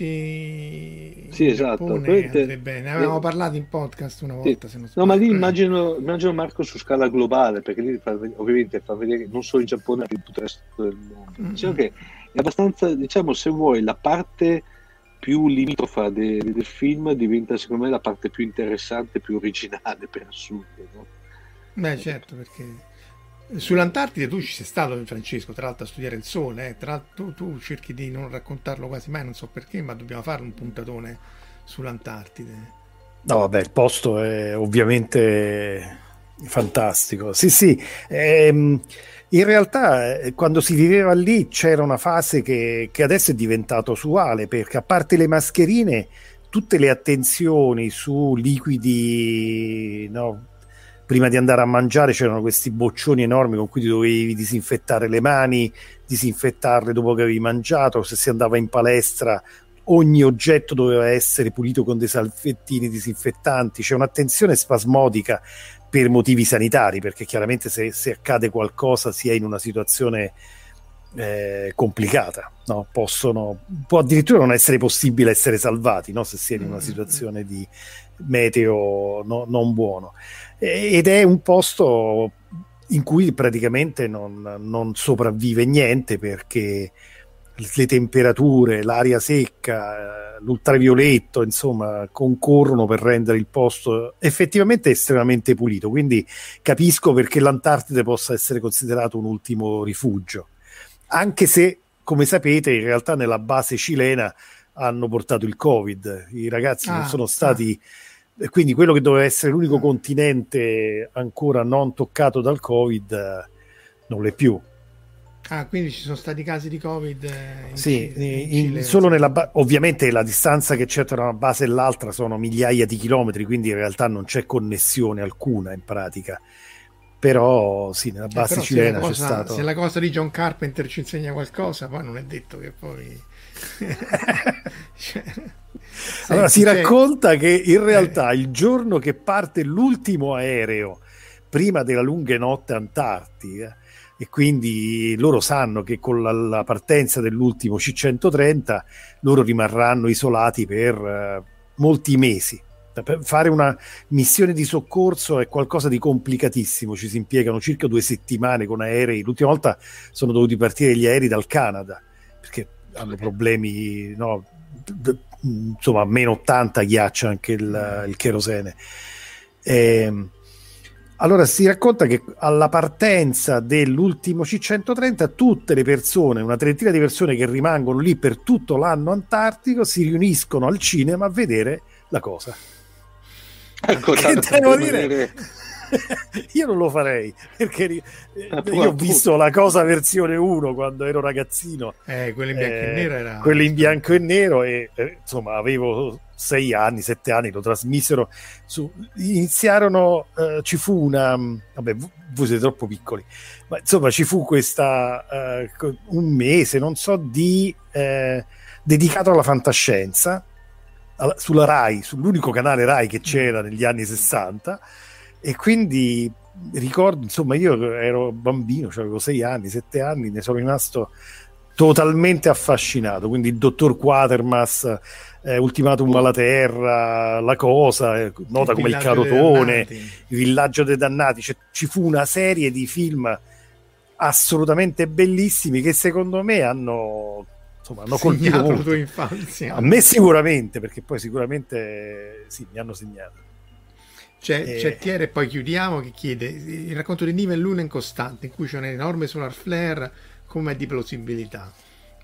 culti Sì, in esatto. Giappone andrebbe. Ne avevamo parlato in podcast una Sì. volta, se non No, ma lì sbaglio. immagino Marco su scala globale, perché lì ovviamente fa vedere non solo in Giappone, ma in tutto il resto del mondo. Diciamo che è abbastanza, diciamo, se vuoi, la parte più limitrofa del film diventa secondo me la parte più interessante, più originale per assurdo, no? Beh, certo, perché sull'Antartide tu ci sei stato, Francesco, tra l'altro a studiare il sole, eh. Tra l'altro tu cerchi di non raccontarlo quasi mai, non so perché, ma dobbiamo fare un puntatone sull'Antartide. No, vabbè, il posto è ovviamente fantastico. Sì, sì. In realtà, quando si viveva lì c'era una fase che adesso è diventato usuale, perché a parte le mascherine, tutte le attenzioni su liquidi, no? Prima di andare a mangiare c'erano questi boccioni enormi con cui ti dovevi disinfettare le mani, disinfettarle dopo che avevi mangiato. Se si andava in palestra, ogni oggetto doveva essere pulito con dei salvettini disinfettanti. C'è un'attenzione spasmodica per motivi sanitari, perché chiaramente se accade qualcosa si è in una situazione complicata, no? Può addirittura non essere possibile essere salvati, no? Se si è in una situazione di meteo non buono. Ed è un posto in cui praticamente non sopravvive niente, perché le temperature, l'aria secca, l'ultravioletto, insomma, concorrono per rendere il posto effettivamente estremamente pulito. Quindi capisco perché l'Antartide possa essere considerato un ultimo rifugio, anche se, come sapete, in realtà nella base cilena hanno portato il Covid. I ragazzi non sono stati... Quindi quello che doveva essere l'unico continente ancora non toccato dal Covid non l'è più. Quindi ci sono stati casi di Covid in Cile, solo ovviamente la distanza che c'è tra una base e l'altra sono migliaia di chilometri, quindi in realtà non c'è connessione alcuna in pratica. Però sì, nella base cilena c'è stato... Se la cosa di John Carpenter ci insegna qualcosa, poi non è detto che poi... Allora, si racconta che in realtà il giorno che parte l'ultimo aereo prima della lunga notte antartica, e quindi loro sanno che con la partenza dell'ultimo C-130 loro rimarranno isolati per molti mesi. Per fare una missione di soccorso è qualcosa di complicatissimo, ci si impiegano circa 2 settimane con aerei. L'ultima volta sono dovuti partire gli aerei dal Canada perché hanno problemi, no? Insomma, a meno 80 ghiaccia anche il cherosene. Allora si racconta che alla partenza dell'ultimo C-130 tutte le persone, una trentina di persone che rimangono lì per tutto l'anno antartico, si riuniscono al cinema a vedere la cosa. Ecco, che devo dire, io non lo farei, perché io ho visto la cosa versione 1 quando ero ragazzino, quello in bianco e nero era... quello in bianco e nero, e insomma avevo 6 anni, 7 anni, lo trasmisero iniziarono, ci fu una, vabbè, voi siete troppo piccoli, ma insomma ci fu questa un mese, non so, dedicato alla fantascienza sulla Rai, sull'unico canale Rai che c'era negli anni 60, e quindi ricordo, insomma, io ero bambino, cioè avevo 6 anni, 7 anni, ne sono rimasto totalmente affascinato. Quindi il dottor Quatermass, Ultimatum alla Terra, La Cosa, nota come il Carotone, Il Villaggio dei Dannati, ci fu una serie di film assolutamente bellissimi che secondo me hanno colpito molto. La tua infanzia. A me sicuramente, perché poi sicuramente sì, mi hanno segnato. C'è Thierry, e poi chiudiamo, che chiede il racconto di Niven Luna in costante, in cui c'è un enorme solar flare, come di plausibilità.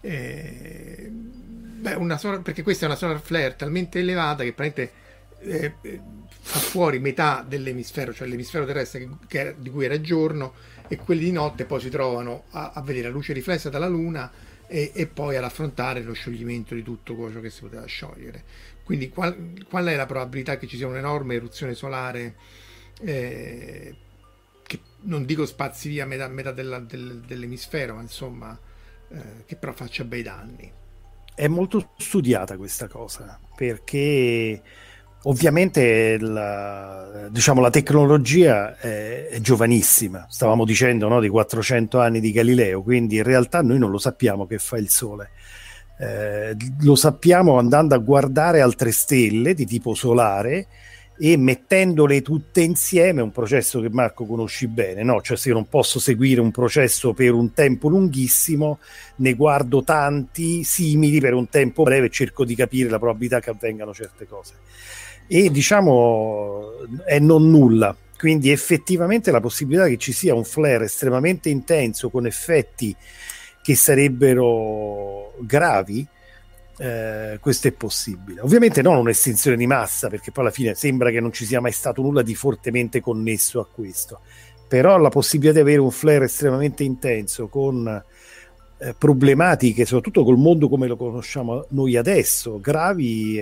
Perché questa è una solar flare talmente elevata che praticamente fa fuori metà dell'emisfero, cioè l'emisfero terrestre di cui era giorno, e quelli di notte poi si trovano a vedere la luce riflessa dalla Luna e poi ad affrontare lo scioglimento di tutto ciò che si poteva sciogliere. Quindi qual è la probabilità che ci sia un'enorme eruzione solare che non dico spazi via metà dell'emisfero, ma insomma che però faccia bei danni? È molto studiata questa cosa, perché ovviamente la tecnologia è giovanissima. Stavamo dicendo, no, di 400 anni di Galileo, quindi in realtà noi non lo sappiamo che fa il Sole. Lo sappiamo andando a guardare altre stelle di tipo solare e mettendole tutte insieme, un processo che Marco conosci bene, no? Cioè, se io non posso seguire un processo per un tempo lunghissimo, ne guardo tanti simili per un tempo breve e cerco di capire la probabilità che avvengano certe cose. E diciamo è non nulla, quindi effettivamente la possibilità che ci sia un flare estremamente intenso con effetti che sarebbero gravi, questo è possibile. Ovviamente non un'estinzione di massa, perché poi alla fine sembra che non ci sia mai stato nulla di fortemente connesso a questo, però la possibilità di avere un flare estremamente intenso con problematiche, soprattutto col mondo come lo conosciamo noi adesso, gravi,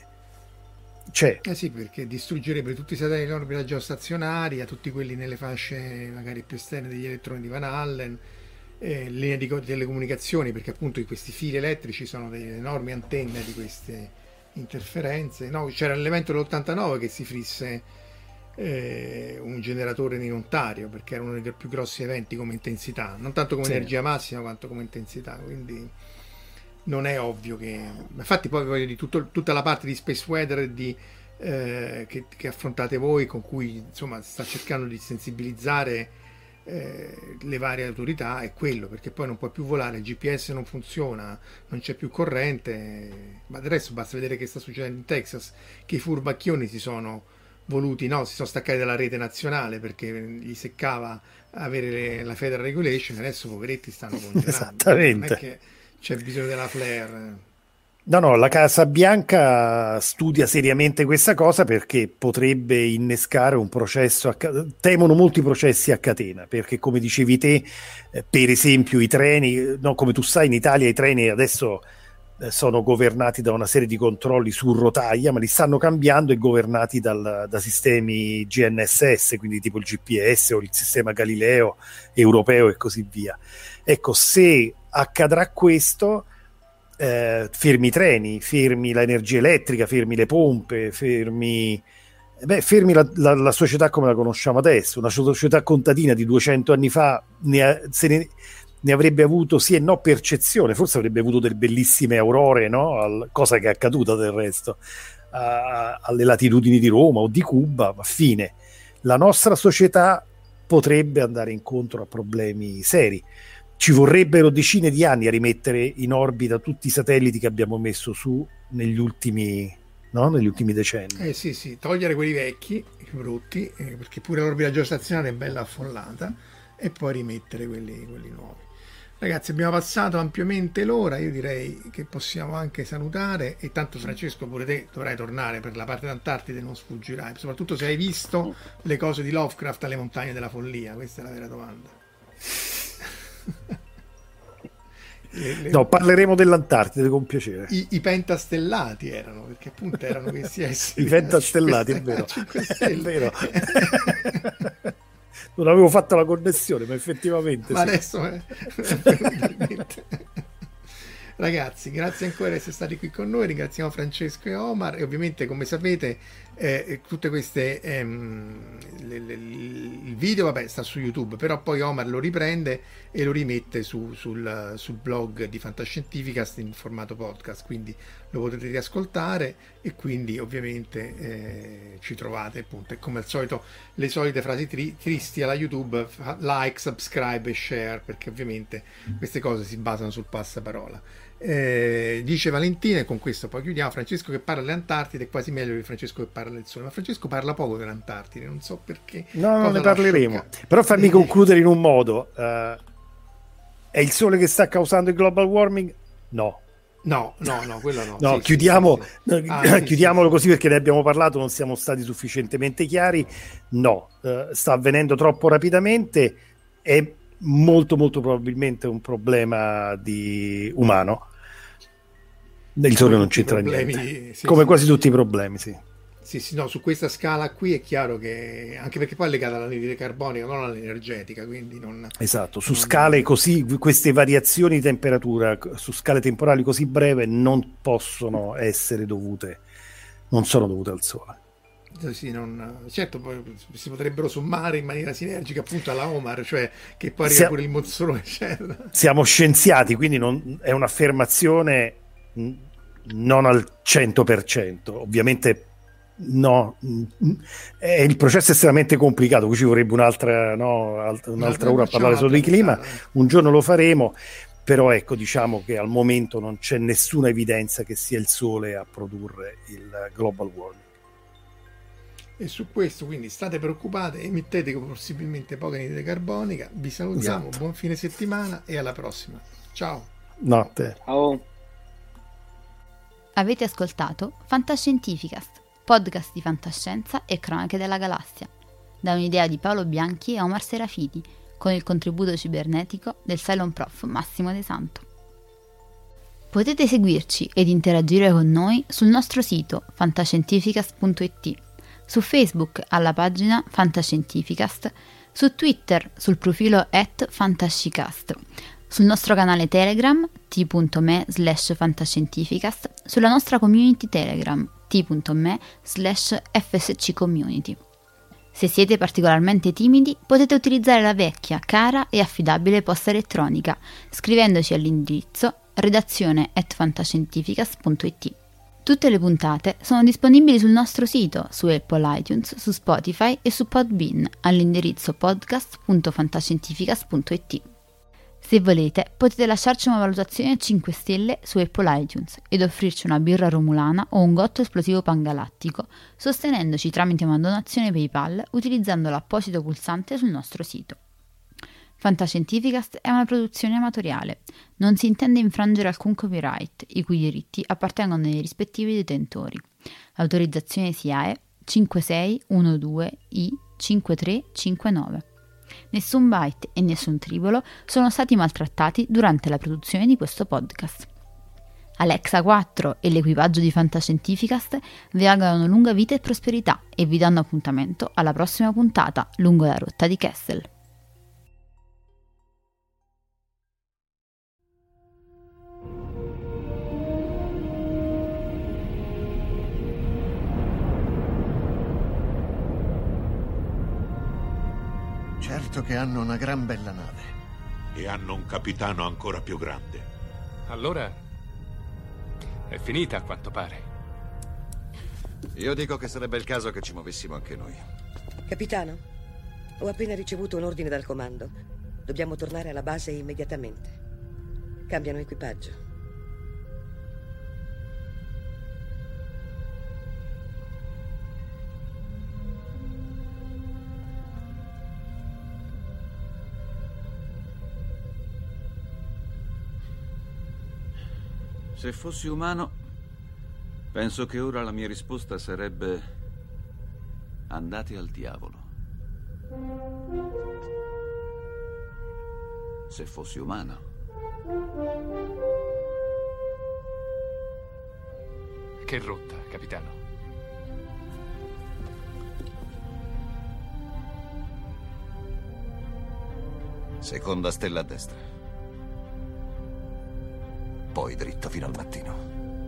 c'è. Sì, perché distruggerebbe tutti i satelliti in orbita geostazionaria, tutti quelli nelle fasce magari più esterne degli elettroni di Van Allen, linee di telecomunicazioni, perché appunto questi fili elettrici sono delle enormi antenne di queste interferenze. No, c'era l'evento dell'89 che si frisse un generatore in Ontario, perché era uno dei più grossi eventi come intensità, non tanto come energia massima quanto come intensità, quindi non è ovvio che... Infatti poi voglio di tutta la parte di space weather che affrontate voi, con cui insomma sta cercando di sensibilizzare le varie autorità, è quello, perché poi non puoi più volare, il GPS non funziona, non c'è più corrente, ma del resto basta vedere che sta succedendo in Texas, che i furbacchioni si sono staccati dalla rete nazionale perché gli seccava avere la federal regulation, adesso poveretti stanno congelando. Esattamente. Non è che c'è bisogno della flare. No, la Casa Bianca studia seriamente questa cosa perché potrebbe innescare un processo, temono molti processi a catena, perché come dicevi te, per esempio i treni, no, come tu sai in Italia i treni adesso sono governati da una serie di controlli su rotaia, ma li stanno cambiando e governati da sistemi GNSS, quindi tipo il GPS o il sistema Galileo europeo e così via. Ecco, se accadrà questo, fermi i treni, fermi l'energia elettrica, fermi le pompe, fermi la società come la conosciamo adesso. Una società contadina di 200 anni fa ne avrebbe avuto sì e no percezione, forse avrebbe avuto delle bellissime aurore, no? Cosa che è accaduta del resto alle latitudini di Roma o di Cuba, ma fine. La nostra società potrebbe andare incontro a problemi seri. Ci vorrebbero decine di anni a rimettere in orbita tutti i satelliti che abbiamo messo su negli ultimi decenni. Sì, togliere quelli vecchi, i brutti, perché pure l'orbita geostazionaria è bella affollata, e poi rimettere quelli nuovi. Ragazzi, abbiamo passato ampiamente l'ora, io direi che possiamo anche salutare, e tanto Francesco pure te dovrai tornare per la parte d'Antartide, non sfuggirai, soprattutto se hai visto le cose di Lovecraft alle montagne della follia, questa è la vera domanda. No, parleremo dell'Antartide con piacere. I pentastellati erano, perché appunto erano questi esseri. I pentastellati, è vero. È vero. Non avevo fatto la connessione, ma effettivamente ma sì. Adesso ragazzi, grazie ancora di essere stati qui con noi, ringraziamo Francesco e Omar, e ovviamente come sapete tutte queste il video sta su YouTube, però poi Omar lo riprende e lo rimette sul blog di Fantascientificast in formato podcast, quindi lo potete riascoltare, e quindi ovviamente ci trovate appunto, e come al solito le solite frasi tristi alla YouTube: like, subscribe e share, perché ovviamente queste cose si basano sul passaparola. Dice Valentina, e con questo poi chiudiamo, Francesco che parla dell'Antartide è quasi meglio di Francesco che parla del Sole, ma Francesco parla poco dell'Antartide, non so perché. No, ne parleremo, però fammi concludere in un modo. È il Sole che sta causando il global warming? No, quello no. No, sì, chiudiamolo così, perché ne abbiamo parlato, non siamo stati sufficientemente chiari. No, sta avvenendo troppo rapidamente, è molto molto probabilmente un problema umano. Il Sole non c'entra niente, come quasi tutti i problemi, sì. Sì, no, su questa scala qui è chiaro che, anche perché poi è legata all'anidride carbonica, non all'energetica, quindi non... Esatto, su scale così, queste variazioni di temperatura su scale temporali così breve non possono essere dovute, non sono dovute al Sole. Sì, certo, poi si potrebbero sommare in maniera sinergica appunto alla Omar, cioè che poi arriva pure il mozzolone, eccetera. Siamo scienziati, quindi è un'affermazione non al 100%, ovviamente no, il processo è estremamente complicato, qui ci vorrebbe un'altra ora a parlare solo di clima, un giorno lo faremo, però ecco, diciamo che al momento non c'è nessuna evidenza che sia il sole a produrre il global warming. E su questo quindi state preoccupate, emettete possibilmente poca anidride carbonica, vi salutiamo, esatto. Buon fine settimana e alla prossima, ciao. Notte. Ciao. Avete ascoltato Fantascientificast, podcast di fantascienza e cronache della galassia, da un'idea di Paolo Bianchi e Omar Serafiti, con il contributo cibernetico del Cylon Prof Massimo De Santo. Potete seguirci ed interagire con noi sul nostro sito fantascientificast.it, su Facebook alla pagina Fantascientificast, su Twitter sul profilo @fantascicast, sul nostro canale Telegram t.me/fantascientificast, sulla nostra community Telegram t.me/fsccommunity. Se siete particolarmente timidi, potete utilizzare la vecchia, cara e affidabile posta elettronica, scrivendoci all'indirizzo redazione@fantascientificast.it. Tutte le puntate sono disponibili sul nostro sito, su Apple iTunes, su Spotify e su Podbean, all'indirizzo podcast.fantascientificast.it. Se volete, potete lasciarci una valutazione a 5 stelle su Apple iTunes ed offrirci una birra romulana o un gotto esplosivo pangalattico, sostenendoci tramite una donazione PayPal utilizzando l'apposito pulsante sul nostro sito. Fantascientificast è una produzione amatoriale, non si intende infrangere alcun copyright, i cui diritti appartengono ai rispettivi detentori. L'autorizzazione SIAE 5612I5359. Nessun byte e nessun tribolo sono stati maltrattati durante la produzione di questo podcast. Alexa 4 e l'equipaggio di Fantascientificast vi augurano lunga vita e prosperità e vi danno appuntamento alla prossima puntata lungo la rotta di Kessel. Certo che hanno una gran bella nave. E hanno un capitano ancora più grande. Allora è finita, a quanto pare. Io dico che sarebbe il caso che ci muovessimo anche noi. Capitano, ho appena ricevuto un ordine dal comando. Dobbiamo tornare alla base immediatamente. Cambiano equipaggio. Se fossi umano, penso che ora la mia risposta sarebbe: andate al diavolo. Se fossi umano. Che rotta, capitano? Seconda stella a destra. Poi dritto fino al mattino.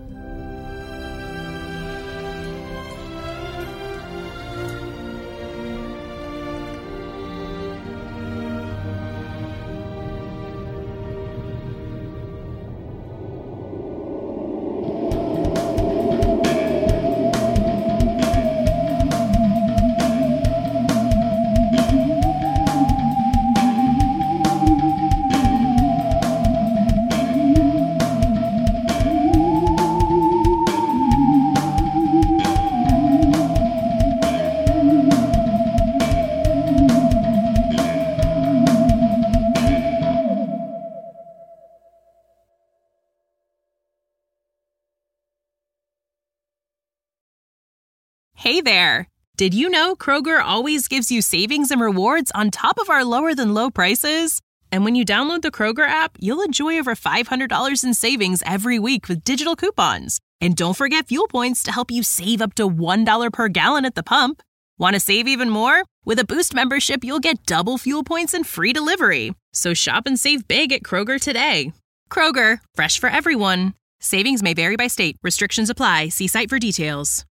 Hey there! Did you know Kroger always gives you savings and rewards on top of our lower-than-low prices? And when you download the Kroger app, you'll enjoy over $500 in savings every week with digital coupons. And don't forget fuel points to help you save up to $1 per gallon at the pump. Want to save even more? With a Boost membership, you'll get double fuel points and free delivery. So shop and save big at Kroger today. Kroger, fresh for everyone. Savings may vary by state. Restrictions apply. See site for details.